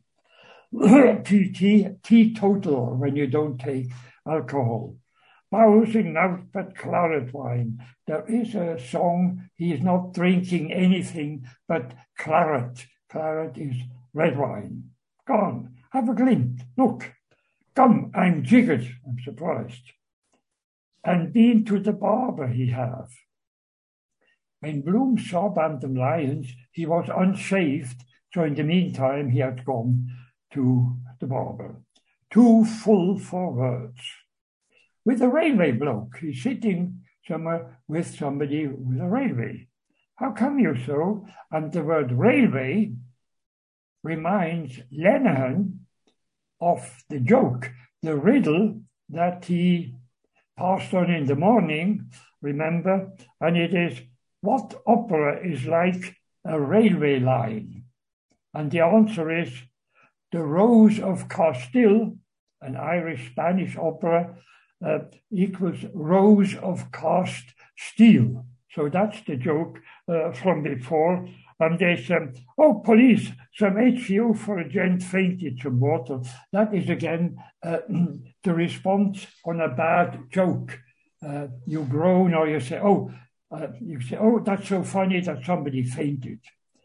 Teetotal, when you don't take alcohol. Bousing out but claret wine. There is a song, he is not drinking anything but claret. Claret is red wine. Gone. Have a glint. Look. Come, I'm jiggered. I'm surprised. And been to the barber he have. When Bloom saw Bantam Lions, he was unshaved, so in the meantime he had gone to the barber. Too full for words. With a railway bloke, he's sitting somewhere with somebody with a railway. How come you so? And the word railway reminds Lenihan of the joke, the riddle that he passed on in the morning, remember? And it is, what opera is like a railway line? And the answer is, The Rose of Castile, an Irish-Spanish opera, equals Rose of Cast Steel. So that's the joke from before. And there's, police, some HCO for a gent fainted, some water. That is again the response on a bad joke. You groan or you say, that's so funny that somebody fainted.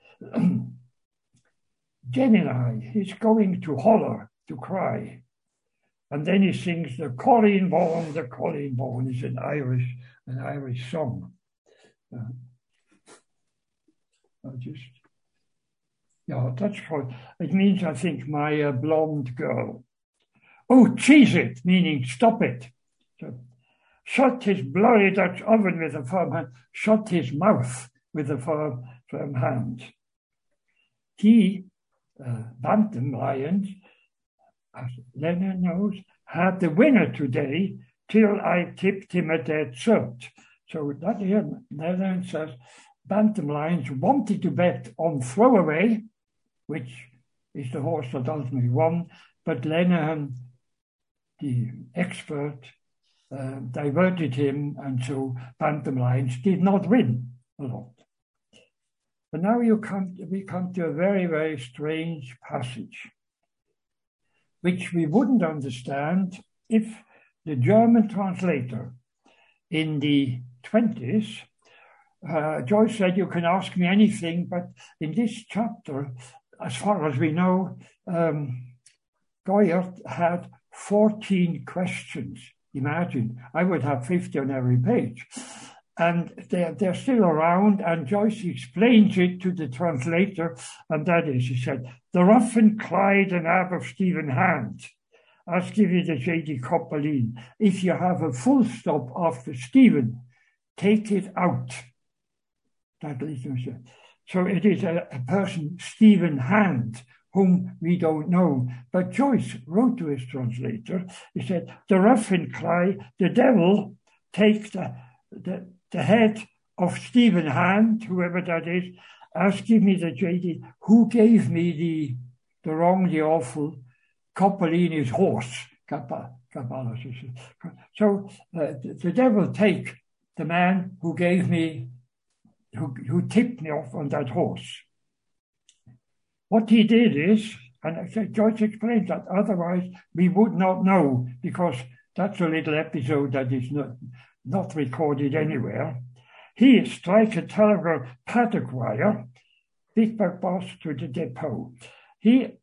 Gemini, he's going to holler, to cry. And then he sings the Colleen Bawn is an Irish song. That's called, it means, I think, my blonde girl. Oh, cheese it, meaning stop it. So, shut his bloody Dutch oven with a firm hand, shut his mouth with a firm hand. He, Bantam Lions, as Lennon knows, had the winner today till I tipped him a dead cert. So that here, Lennon says, Bantam Lions wanted to bet on Throwaway, which is the horse that ultimately won, but Lenihan, the expert, diverted him, and so Bantam Lions did not win a lot. But now we come to a very, very strange passage, which we wouldn't understand if the German translator in the 20s, Joyce said, you can ask me anything, but in this chapter, as far as we know, Goyert had 14 questions. Imagine, I would have 50 on every page. And they're still around, and Joyce explains it to the translator, and that is, he said, the rough and Clyde and Ab of Stephen Hand. As give you the J.D. Copperline. If you have a full stop after Stephen, take it out. That is, so it is a person, Stephen Hand, whom we don't know. But Joyce wrote to his translator, he said, the rough and Clyde, the devil, take the head of Stephen Hand, whoever that is, as give me the J.D., who gave me the wrong, the awful, Copperline horse. So the devil take the man who gave me, who tipped me off on that horse. What he did is, and Joyce explains that, otherwise we would not know, because that's a little episode that is not recorded anywhere. He strike a telegraph paddock wire, Big-Bag Boss to the depot. He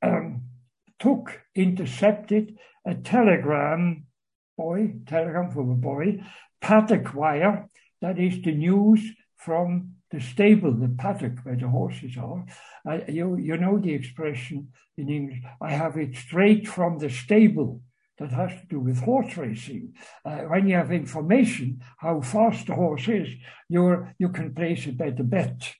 intercepted a telegram from a boy, paddock wire, that is the news from the stable, the paddock where the horses are. You know the expression in English, I have it straight from the stable. That has to do with horse racing. When you have information how fast the horse is, you can place a better bet.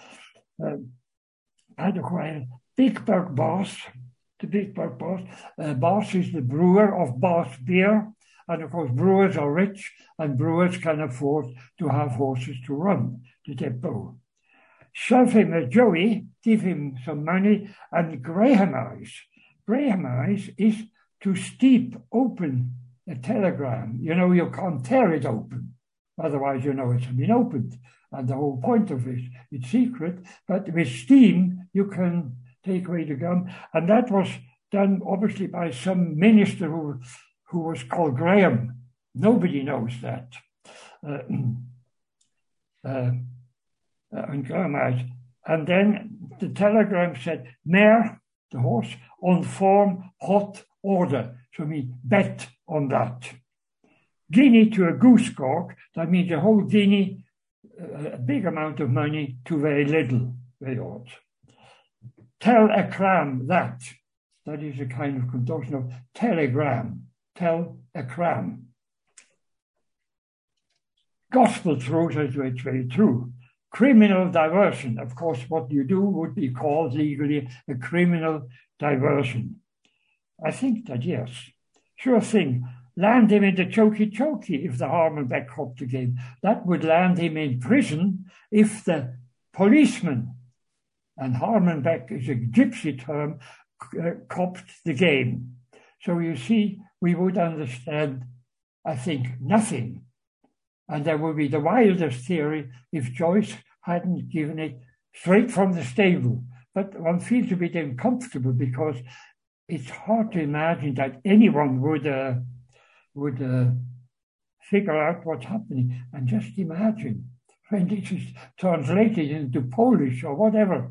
Paddock wire, Big-Bag Boss, the Big-Bag Boss. Boss is the brewer of Boss beer. And of course, brewers are rich, and brewers can afford to have horses to run the depot. Shove him a joey, give him some money, and Grahamize. Grahamize is to steep open a telegram. You know, you can't tear it open. Otherwise, you know it's been opened. And the whole point of it, it's secret. But with steam, you can take away the gum. And that was done, obviously, by some minister who was called Graham. Nobody knows that. And then the telegram said, mare, the horse, on form, hot order. So I mean, bet on that. Guinea to a goose cock, that means a whole guinea, a big amount of money to very little, very odd. Tell a cram that. That is a kind of contortion of telegram. Tell a cram. Gospel truth, as it's very true. Criminal diversion. Of course, what you do would be called legally a criminal diversion. I think that, yes. Sure thing. Land him in the chokey if the Harmonbeck copped the game. That would land him in prison if the policeman, and Harmonbeck is a gypsy term, copped the game. So you see, we would understand, I think, nothing. And there would be the wildest theory if Joyce hadn't given it straight from the stable. But one feels a bit uncomfortable because it's hard to imagine that anyone would figure out what's happening. And just imagine when this is translated into Polish or whatever,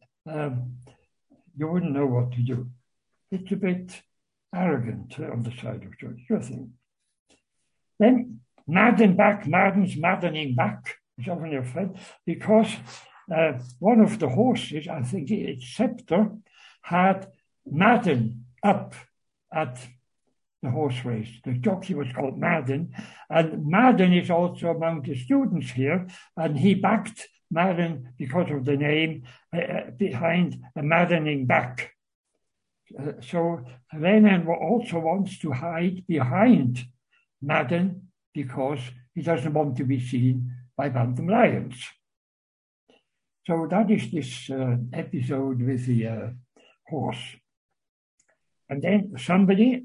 you wouldn't know what to do. It's a bit arrogant on the side of George. Sure thing. Then Madden's maddening back, is often your friend, because one of the horses, I think it's Scepter, had Madden up at the horse race. The jockey was called Madden, and Madden is also among the students here, and he backed Madden because of the name behind a maddening back. So Renan also wants to hide behind Madden because he doesn't want to be seen by Bantam Lions. So that is this episode with the horse. And then somebody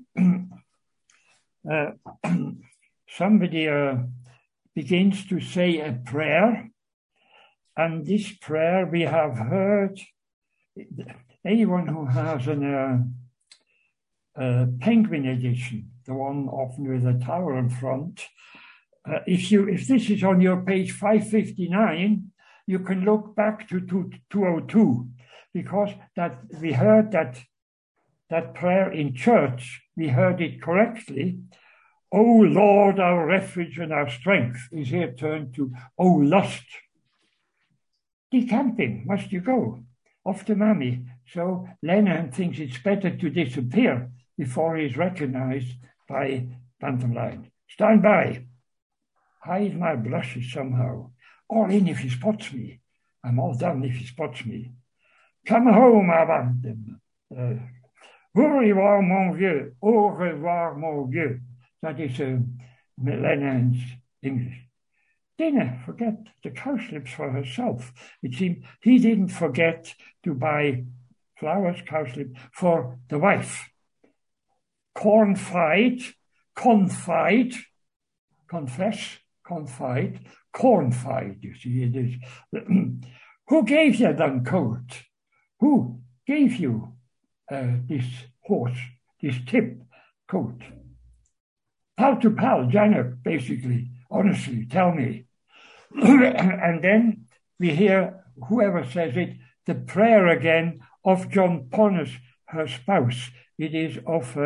begins to say a prayer, and this prayer we have heard. Anyone who has a Penguin edition, the one often with a tower in front, if this is on your page 559, you can look back to 202, because that we heard that that prayer in church, we heard it correctly. O Lord, our refuge and our strength, is here turned to, O lust. Decamping, must you go? Off to mammy. So Lennon thinks it's better to disappear before he's recognized by Pantomime. Stand by. Hide my blushes somehow. All in if he spots me. I'm all done if he spots me. Come home, abandon. Au revoir, mon vieux. Au revoir, mon vieux. That is Lennon's English. Didn't forget the cowslips for herself. It seemed he didn't forget to buy flowers, cowslip, for the wife. Confide, confide, confess, confide, cornfide, you see it is. Who gave you that coat? Who gave you this horse, this tip coat? Pal to pal, Janet, basically. Honestly, tell me. And then we hear, whoever says it, the prayer again of John Ponus, her spouse. It is of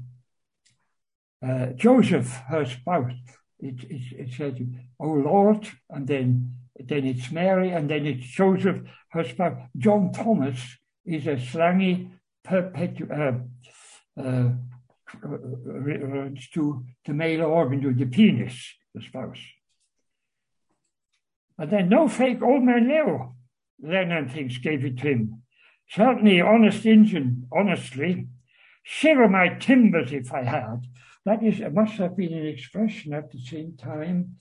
Joseph, her spouse. It says, "O Lord," and then it's Mary, and then it's Joseph, her spouse. John Thomas is a slangy to the male organ, to the penis, the spouse. And then no fake old man Leo, Lennon thinks, gave it to him. Certainly, honest Injun, honestly, shiver my timbers if I had. That is, it must have been an expression at the same time.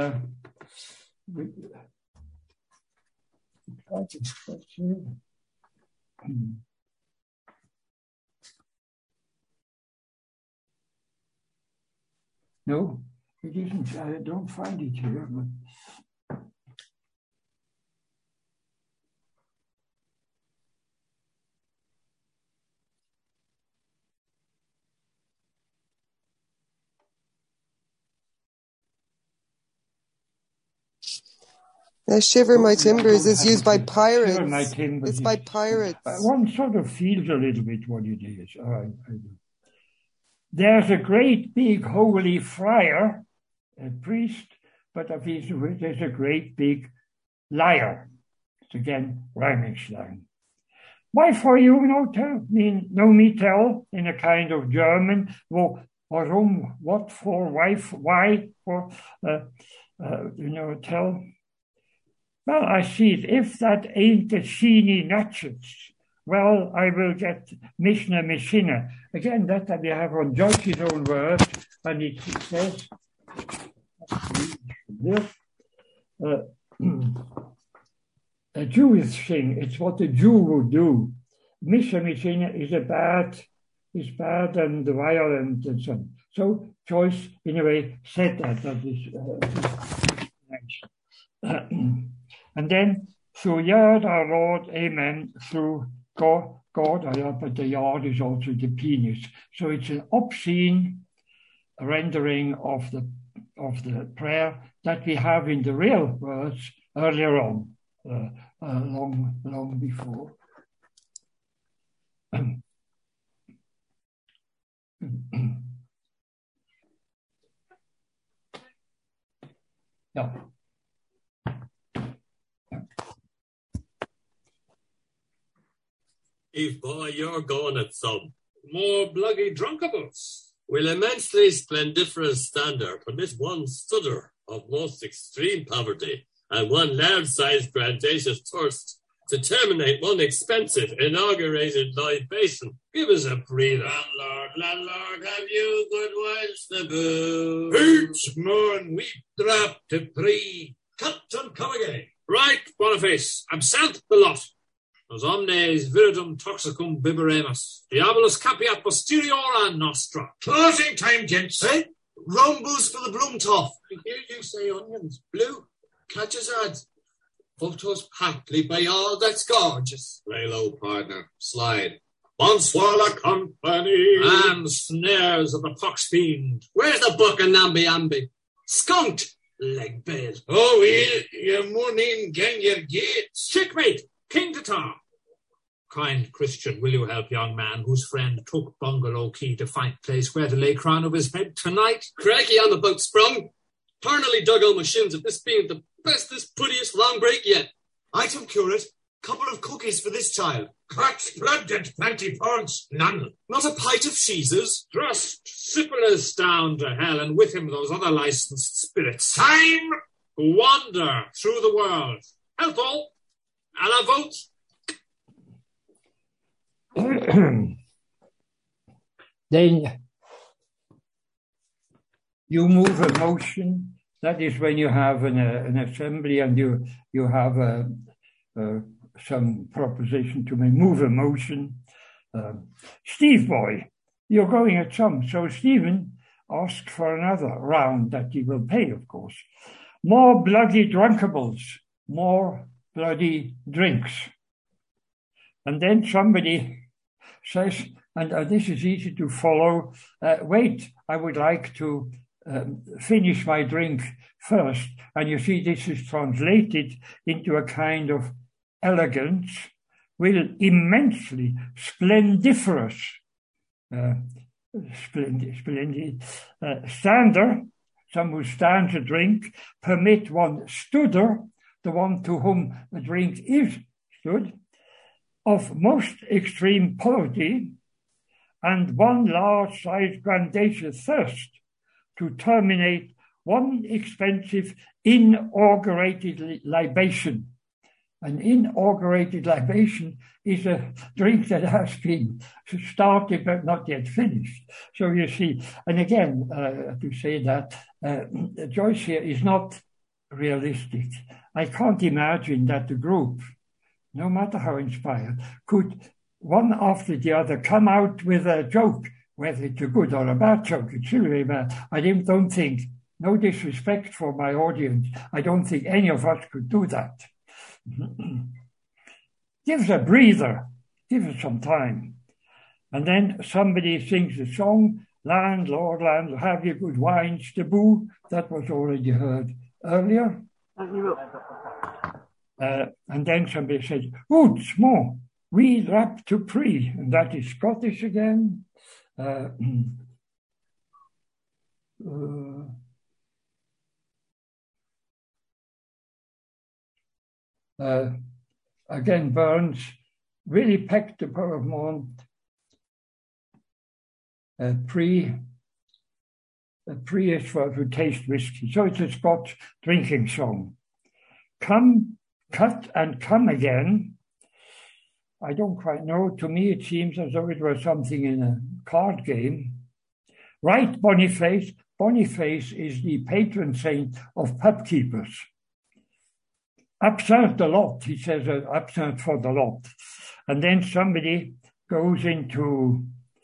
No, it isn't. I don't find it here. But Shiver My Timbers is used by pirates. Shiver My Timbers. It's by pirates. One sort of feels a little bit what it is. There's a great big holy friar, a priest, but there's a great big liar. It's again rhyming slang. Why for you no me tell in a kind of German? Warum? What for? Why for? Tell. Well, I see it. If that ain't the sheeny natchets, well, I will get Mishnah Mishina. Again, that we have on Joyce's own word, and it says, a Jewish thing. It's what a Jew would do. Mishnah Mishina is bad and violent and so on. So Joyce, in a way, said that is nice. And then, through Yard, our Lord, Amen, through God, but the Yard is also the penis. So it's an obscene rendering of the prayer that we have in the real words earlier on, long before. Yeah. If boy, you're going at some. More bluggy drunkables. Will immensely splendiferous standard for this one studder of most extreme poverty and one large-sized grandacious thirst to terminate one expensive inaugurated libation. Give us a breather. Landlord, have you good whiles to boo? Hoots, moon, weep, drop to three. Cut and come again. Right, Boniface, absent the lot. Nos omnes viridum toxicum biberemus. Diabolus capiat posteriora nostra. Closing time, gents. Hey, rumbles for the Blumtoff. I hear you say onions. Blue, catches ads. Photos partly by all that's gorgeous. Lay low, partner. Slide. Bonsoir la company. And snares of the fox fiend. Where's the book of namby-amby? Skunked. Leg bed. Oh, well, your morning gang your gates. Checkmate, king to top. Kind Christian, will you help young man whose friend took bungalow key to find place where to lay crown of his head tonight? Cracky, I'm about sprung. Tarnally dug on my shins at this being the bestest, puttiest long break yet. Item curate, couple of cookies for this child. Hot, splendid, plenty pods, none. Not a pint of cheeses? Thrust Syphilis down to hell, and with him those other licensed spirits. Time! Who wander through the world. Health all, and a vote. Then you move a motion. That is when you have an assembly and you have some proposition to move a motion. Steve boy, you're going at some. So Stephen asked for another round that he will pay, of course. More bloody drunkables, more bloody drinks. And then somebody says, and this is easy to follow, wait, I would like to finish my drink first. And you see, this is translated into a kind of elegance, will immensely splendiferous, splendid, stander, some who stands a drink, permit one stooder, the one to whom a drink is stood, of most extreme poverty, and one large-sized grandacious thirst, to terminate one expensive inaugurated libation. An inaugurated libation is a drink that has been started but not yet finished. So you see, and again, to say that Joyce here is not realistic. I can't imagine that the group, no matter how inspired, could one after the other come out with a joke, whether it's a good or a bad joke. It's really bad. I don't think, no disrespect for my audience, I don't think any of us could do that. Give us a breather, give us some time. And then somebody sings a song, Landlord, Landlord, have you good wines to boo? That was already heard earlier. And then somebody said, Oots, more, we rap to pre, and that is Scottish again. Again, Burns really pecked the Borough of Mont pre is for to taste whiskey. So it's a Scotch drinking song. Come, cut and come again. I don't quite know. To me, it seems as though it was something in a card game. Right, Boniface. Boniface is the patron saint of pub keepers. Absinthe the lot, he says, absinthe for the lot. And then somebody goes into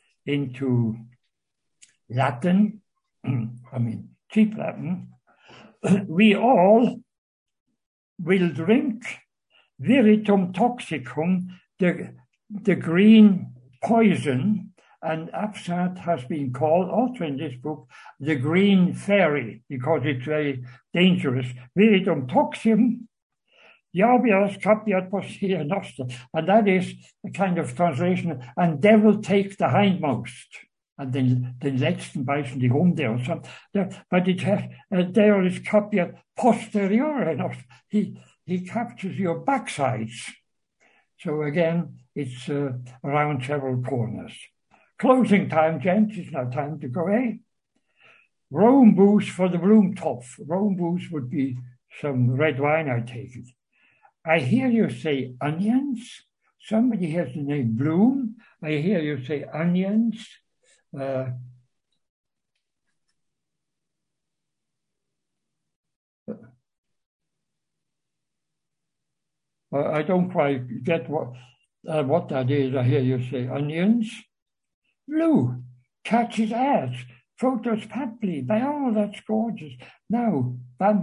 Latin, I mean, cheap Latin. We all will drink viritum toxicum, the green poison, and absinthe has been called, also in this book, the green fairy, because it's very dangerous. Viritum toxicum, Diabios capiat posterior noster, and that is a kind of translation, and devil take the hindmost, and then den letzten beißen die Hunde or something. But it has, there is capiat posterior noster. He captures your backsides. So again, it's around several corners. Closing time, gents, it's now time to go, eh? Rome booze for the Blumentopf. Rome booze would be some red wine, I take it. I hear you say onions. Somebody has the name Bloom. I hear you say onions. I don't quite get what that is. I hear you say onions. Blue, catches ass. Photos Papley. By all, that's gorgeous. Now,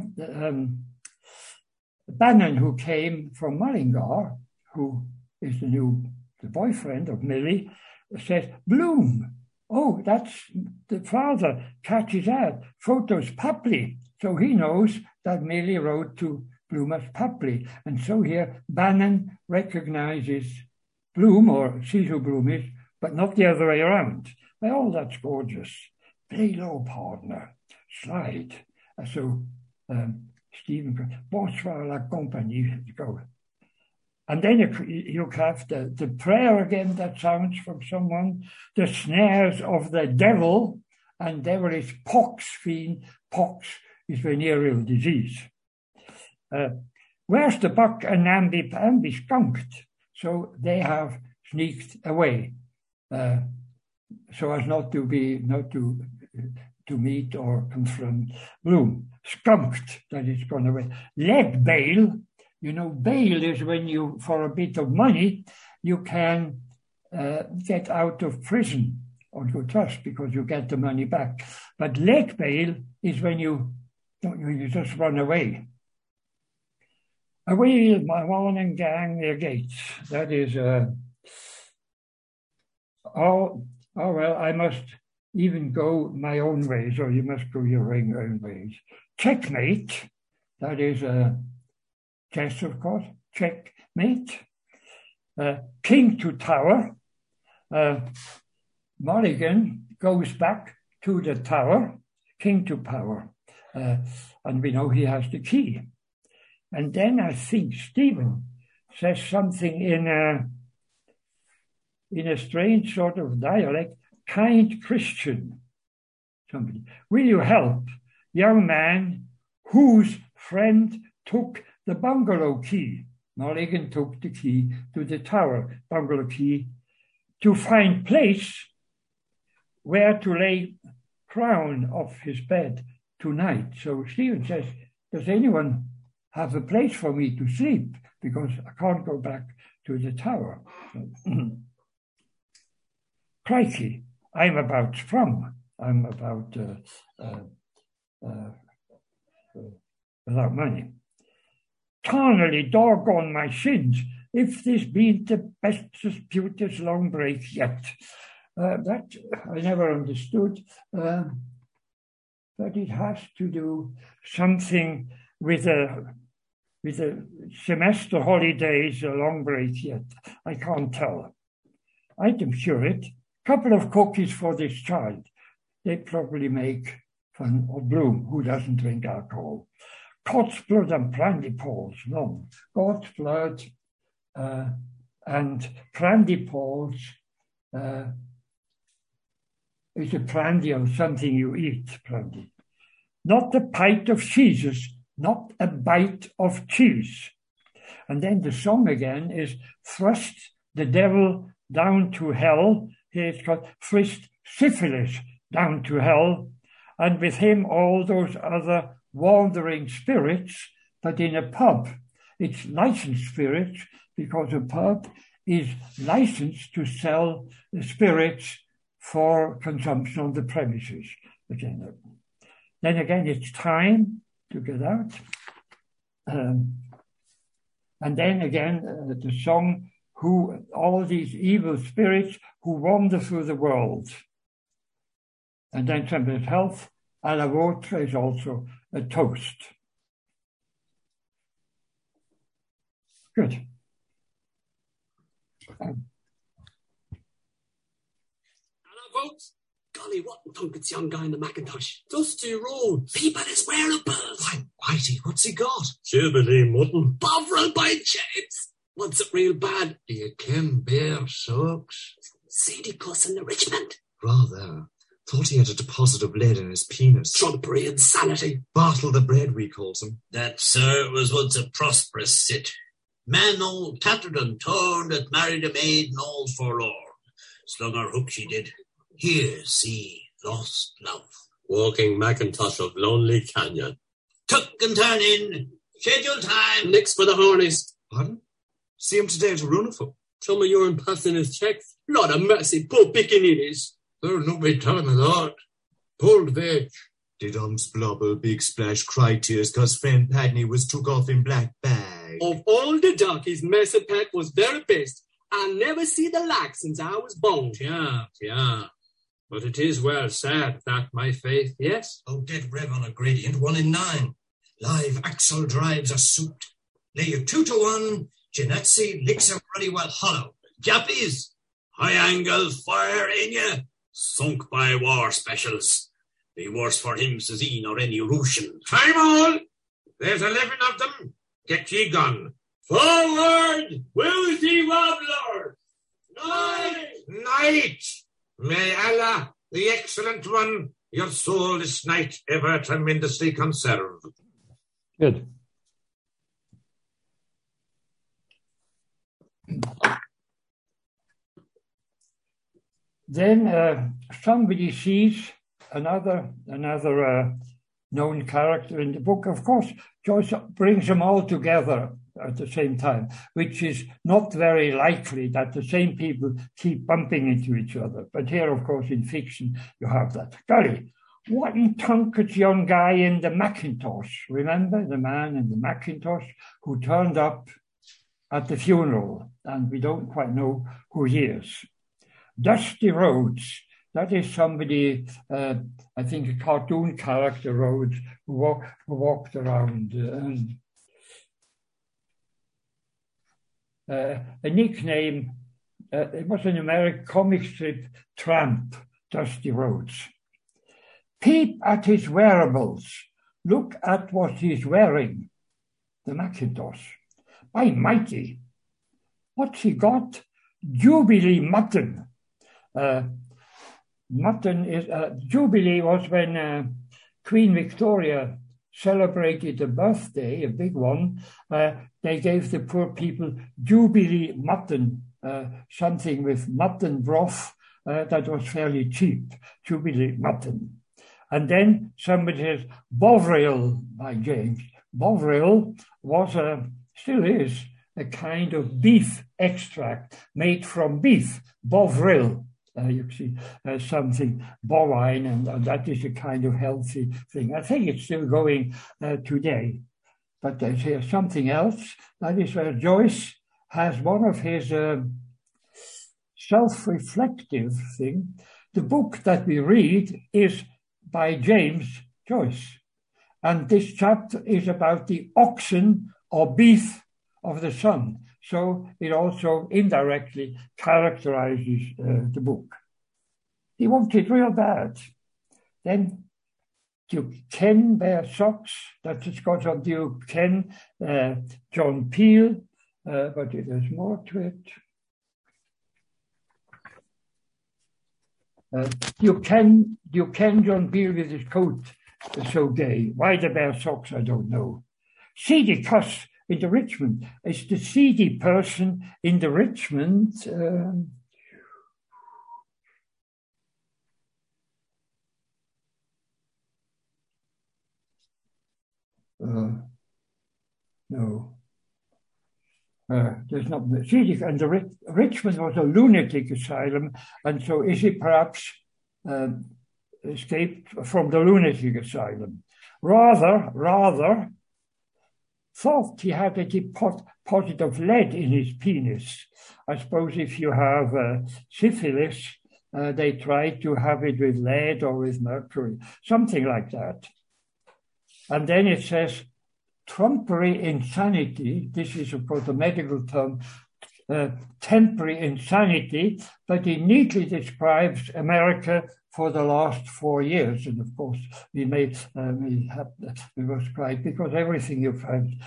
Bannon, who came from Mullingar, who is the boyfriend of Millie, says, Bloom. Oh, that's the father, catches ad, Photos Papley. So he knows that Millie wrote to Bloom as Papley. And so here, Bannon recognizes Bloom, or Cecil Bloom is, but not the other way around. Oh, that's gorgeous. Play low, partner. Slide. So Stephen, bonsoir la compagnie. Go. And then you have the prayer again that sounds from someone, the snares of the devil, and devil is pox, fiend. Pox is venereal disease. Where's the buck and ambi skunked? So they have sneaked away, so as not to meet or confront Bloom. Skunked, that is gone away. Leg bail. You know, bail is when you, for a bit of money, you can get out of prison on good trust because you get the money back. But leg bail is when you just run away. Away, my warning gang, their gates. That is, well, I must even go my own ways, or you must go your own ways. Checkmate, that is chess, of course, checkmate. King to tower. Mulligan goes back to the tower, king to power. And we know he has the key. And then I think Stephen says something in a strange sort of dialect, kind Christian. Somebody, will you help, young man whose friend took the bungalow key? Mulligan took the key to the tower, bungalow key, to find place where to lay crown of his bed tonight. So Stephen says, does anyone have a place for me to sleep? Because I can't go back to the tower. Crikey, I'm about without money. Tarnally, doggone my shins, if this be the bestest, beauteous long break yet. That I never understood, but it has to do something with a semester holidays, a long break yet. I can't tell. Item curate, couple of cookies for this child. They probably make fun of Bloom, who doesn't drink alcohol. Cod's blood and brandy balls, no. God's blood and brandy balls is a brandy or something you eat, brandy. Not a pint of cheeses, not a bite of cheese. And then the song again is thrust the devil down to hell. Here it's called thrust syphilis down to hell. And with him all those other wandering spirits, but in a pub. It's licensed spirits because a pub is licensed to sell the spirits for consumption on the premises. Again, then again, it's time to get out. And then again, the song, who all these evil spirits who wander through the world. And then somebody's health, à la vôtre is also a toast. Good. Hello, folks. Golly, what Tunkett's young guy in the Macintosh? Dusty Road. People his wearables. Why, Whitey, what's he got? Gibberly mutton. Bovril by James. What's it real bad? Do you ken bear sucks? Seedy cuss in the Richmond. Rather. Thought he had a deposit of lead in his penis. Trumpery insanity. Bottle the bread, we calls him. That, sir, was once a prosperous cit. Man all tattered and torn that married a maiden all forlorn. Slung her hook she did. Here, see, lost love. Walking Macintosh of Lonely Canyon. Tuck and turn in. Schedule time. Nix for the Hornies. Pardon? See him today at a Runafo. Some of you passing his checks. Lord of mercy, poor pickaninnies. There'll no be time of that. Pulled veg. Did blubble, big splash, cry tears, 'cause friend Padney was took off in black bag. Of all the darkies, Mercer Pack was very best. I never see the like since I was born. Yeah. But it is well said that, my faith, yes? Oh, dead rev on a gradient, 1 in 9. Live axle drives are souped. Lay you 2 to 1. Genetzi licks him pretty well hollow. Jappies, high-angle fire in you, sunk by war specials. Be worse for him, says he, nor any Russian. Time all! There's 11 of them. Get ye gone. Forward, woozy wobblers! Night! May Allah, the excellent one, your soul this night ever tremendously conserve. Good. Then somebody sees another known character in the book. Of course, Joyce brings them all together at the same time, which is not very likely that the same people keep bumping into each other. But here, of course, in fiction, you have that. Golly, what in Tunkett's young guy in the Macintosh? Remember the man in the Macintosh who turned up at the funeral, and we don't quite know who he is. Dusty Rhodes, that is somebody, I think a cartoon character, Rhodes, who walked around. A nickname, it was an American comic strip, Tramp, Dusty Rhodes. Peep at his wearables. Look at what he's wearing. The Macintosh. By mighty. What's he got? Jubilee mutton. Mutton is Jubilee was when Queen Victoria celebrated a birthday, a big one. They gave the poor people Jubilee mutton, something with mutton broth that was fairly cheap. Jubilee mutton. And then somebody says Bovril by James. Bovril was still is a kind of beef extract made from beef. Bovril. You see something bovine, and that is a kind of healthy thing. I think it's still going today. But there's here something else. That is where Joyce has one of his self-reflective thing. The book that we read is by James Joyce. And this chapter is about the oxen or beef of the sun. So it also indirectly characterizes the book. He wanted real bad. Then Duke Ken wear socks. That's a Scotch on Duke Ken, John Peel, but there's more to it. Duke Ken John Peel with his coat is so gay. Why the bear socks, I don't know. Seedy cuss in the Richmond. It's the seedy person in the Richmond. No. There's not seedy. And the Richmond was a lunatic asylum. And so is he perhaps escaped from the lunatic asylum? Rather, thought he had a deposit of lead in his penis. I suppose if you have syphilis, they try to have it with lead or with mercury, something like that. And then it says, trumpery insanity. This is, of course, a medical term, temporary insanity, but he neatly describes America for the last 4 years. And of course, we was right, because everything you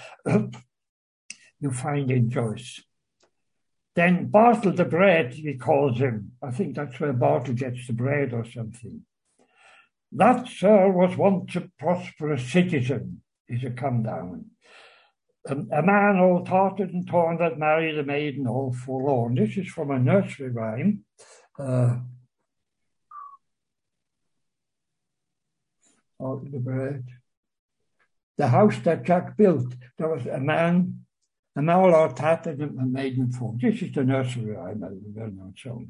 find in Joyce. Then Bartle the bread, he calls him. I think that's where Bartle gets the bread or something. That, sir, was once a prosperous citizen, is a come down. A man all tarted and torn that married a maiden all forlorn. This is from a nursery rhyme. The bread. The house that Jack built, there was a man all tattered and a maiden form. This is the nursery rhyme, a well-known song.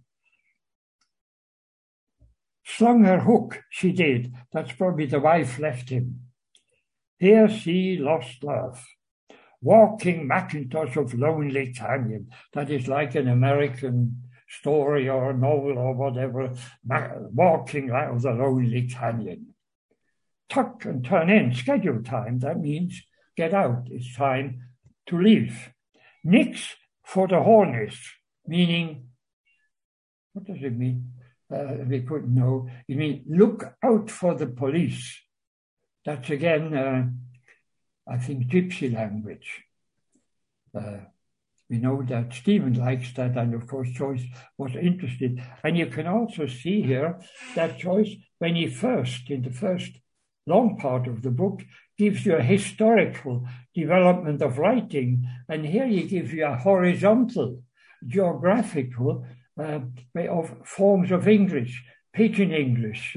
Slung her hook, she did. That's probably the wife left him. Here she lost love. Walking Macintosh of Lonely Canyon. That is like an American story or a novel or whatever. Walking out of the Lonely Canyon. Tuck and turn in, schedule time. That means get out. It's time to leave. Nix for the Hornets. meaning, what does it mean? We couldn't know. It means look out for the police. That's again, I think, Gypsy language. We know that Stephen likes that, and of course Joyce was interested. And you can also see here that Joyce, when he first, in the first long part of the book, gives you a historical development of writing, and here he gives you a horizontal, geographical way of forms of English, Pidgin English,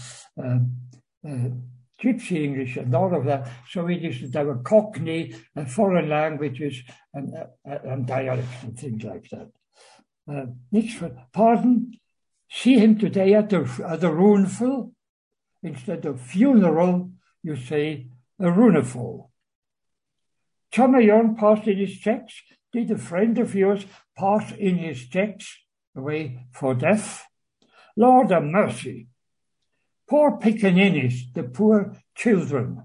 Gypsy English, and all of that. So it is there were Cockney and foreign languages and dialects and things like that. Pardon, see him today at the Runeful. Instead of funeral, you say a runeful. Chamayon passed in his checks. Did a friend of yours pass in his checks away for death? Lord of mercy. Poor pickaninnies, the poor children.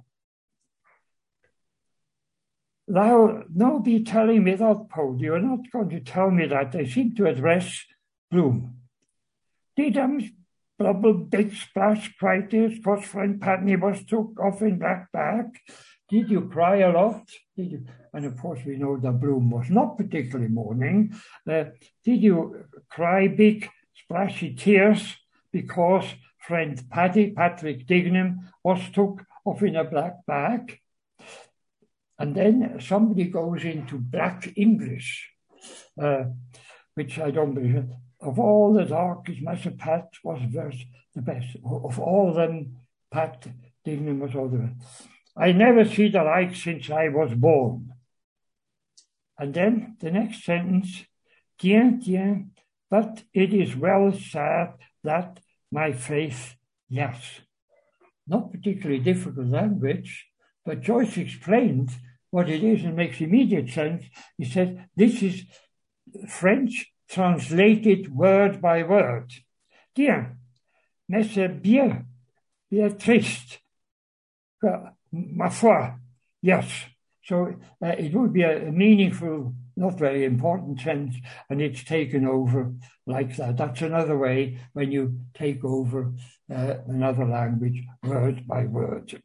Thou no be telling me that, Paul. You're not going to tell me that. They seem to address Bloom. Did Blubble big splash cried this, cause friend Patney was took off in black bag. Did you cry a lot? Did you? And of course we know that Bloom was not particularly mourning. Did you cry big splashy tears because friend Patrick Dignam, was took off in a black bag? And then somebody goes into black English, which I don't believe. Of all the darkies, Master Pat was the best. Of all them, Pat Dignam was all the best. I never see the like since I was born. And then the next sentence, tiens, but it is well said that my faith, yes. Not particularly difficult language, but Joyce explained what it is and makes immediate sense. He said, this is French translated word by word. Tiens, mais c'est bien triste. Ma foi, yes. So it would be a meaningful, not very important sense, and it's taken over like that. That's another way when you take over another language word by word.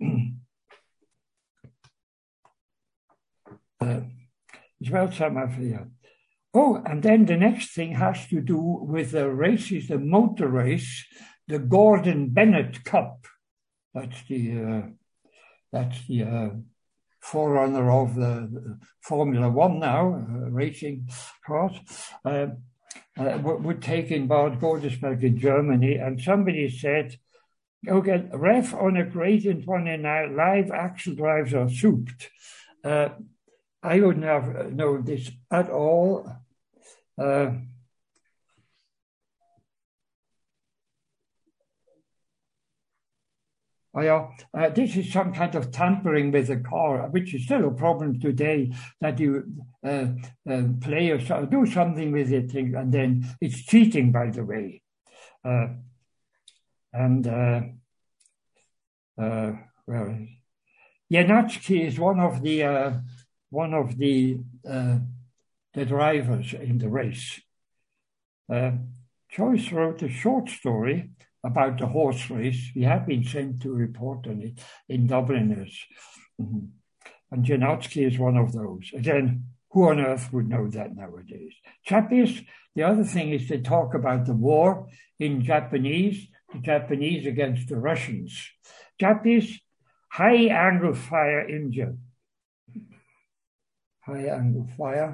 It's well said, Oh, and then the next thing has to do with the races, the motor race, the Gordon Bennett Cup. That's the forerunner of the Formula One now, racing cars. Would take in Bad Godesberg in Germany, and somebody said, okay, ref on a gradient one in our live axle drives are souped. I wouldn't have known this at all. This is some kind of tampering with the car, which is still a problem today, that you play or do something with it, and then it's cheating, by the way. Janatsky is one of the drivers in the race. Joyce wrote a short story about the horse race. We have been sent to report on it in Dubliners. Mm-hmm. And Janatsky is one of those. Again, who on earth would know that nowadays? Chappies, the other thing is they talk about the war in Japanese, the Japanese against the Russians. Chappies, high angle fire engine. High angle fire.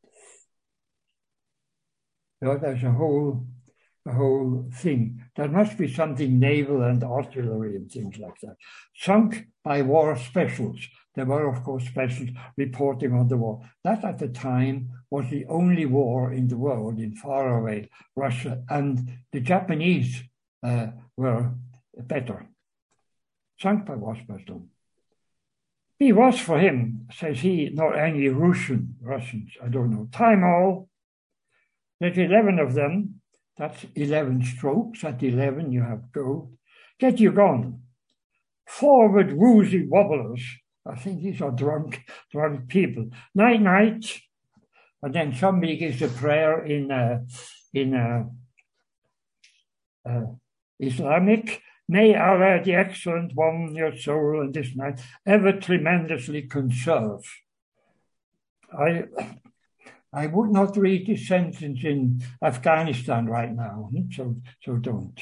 So there's a whole thing. There must be something naval and artillery and things like that. Sunk by war specials. There were, of course, specials reporting on the war. That at the time was the only war in the world in faraway Russia, and the Japanese were better. Sunk by war specials. He was for him, says he, not any Russians, I don't know. Time all. There's 11 of them. That's 11 strokes. At 11, you have go. Get you gone. Forward woozy wobblers. I think these are drunk people. Night. And then somebody gives a prayer in Islamic. May Allah, the Excellent One, your soul and this night, ever tremendously conserve. I would not read this sentence in Afghanistan right now, so don't.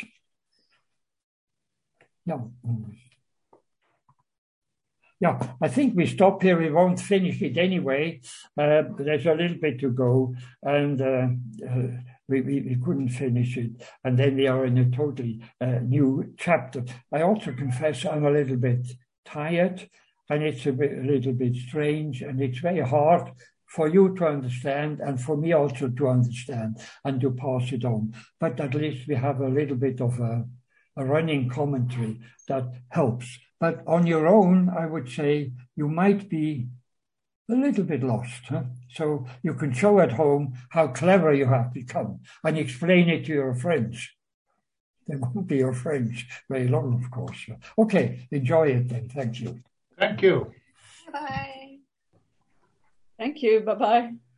No. Yeah, I think we stop here. We won't finish it anyway. There's a little bit to go, and we couldn't finish it. And then we are in a totally new chapter. I also confess I'm a little bit tired, and it's a little bit strange, and it's very hard for you to understand and for me also to understand and to pass it on. But at least we have a little bit of a running commentary that helps. But on your own, I would say you might be a little bit lost. So you can show at home how clever you have become and explain it to your friends. They won't be your friends very long, of course. Okay, enjoy it then. Thank you. Thank you. Bye. Thank you. Bye-bye.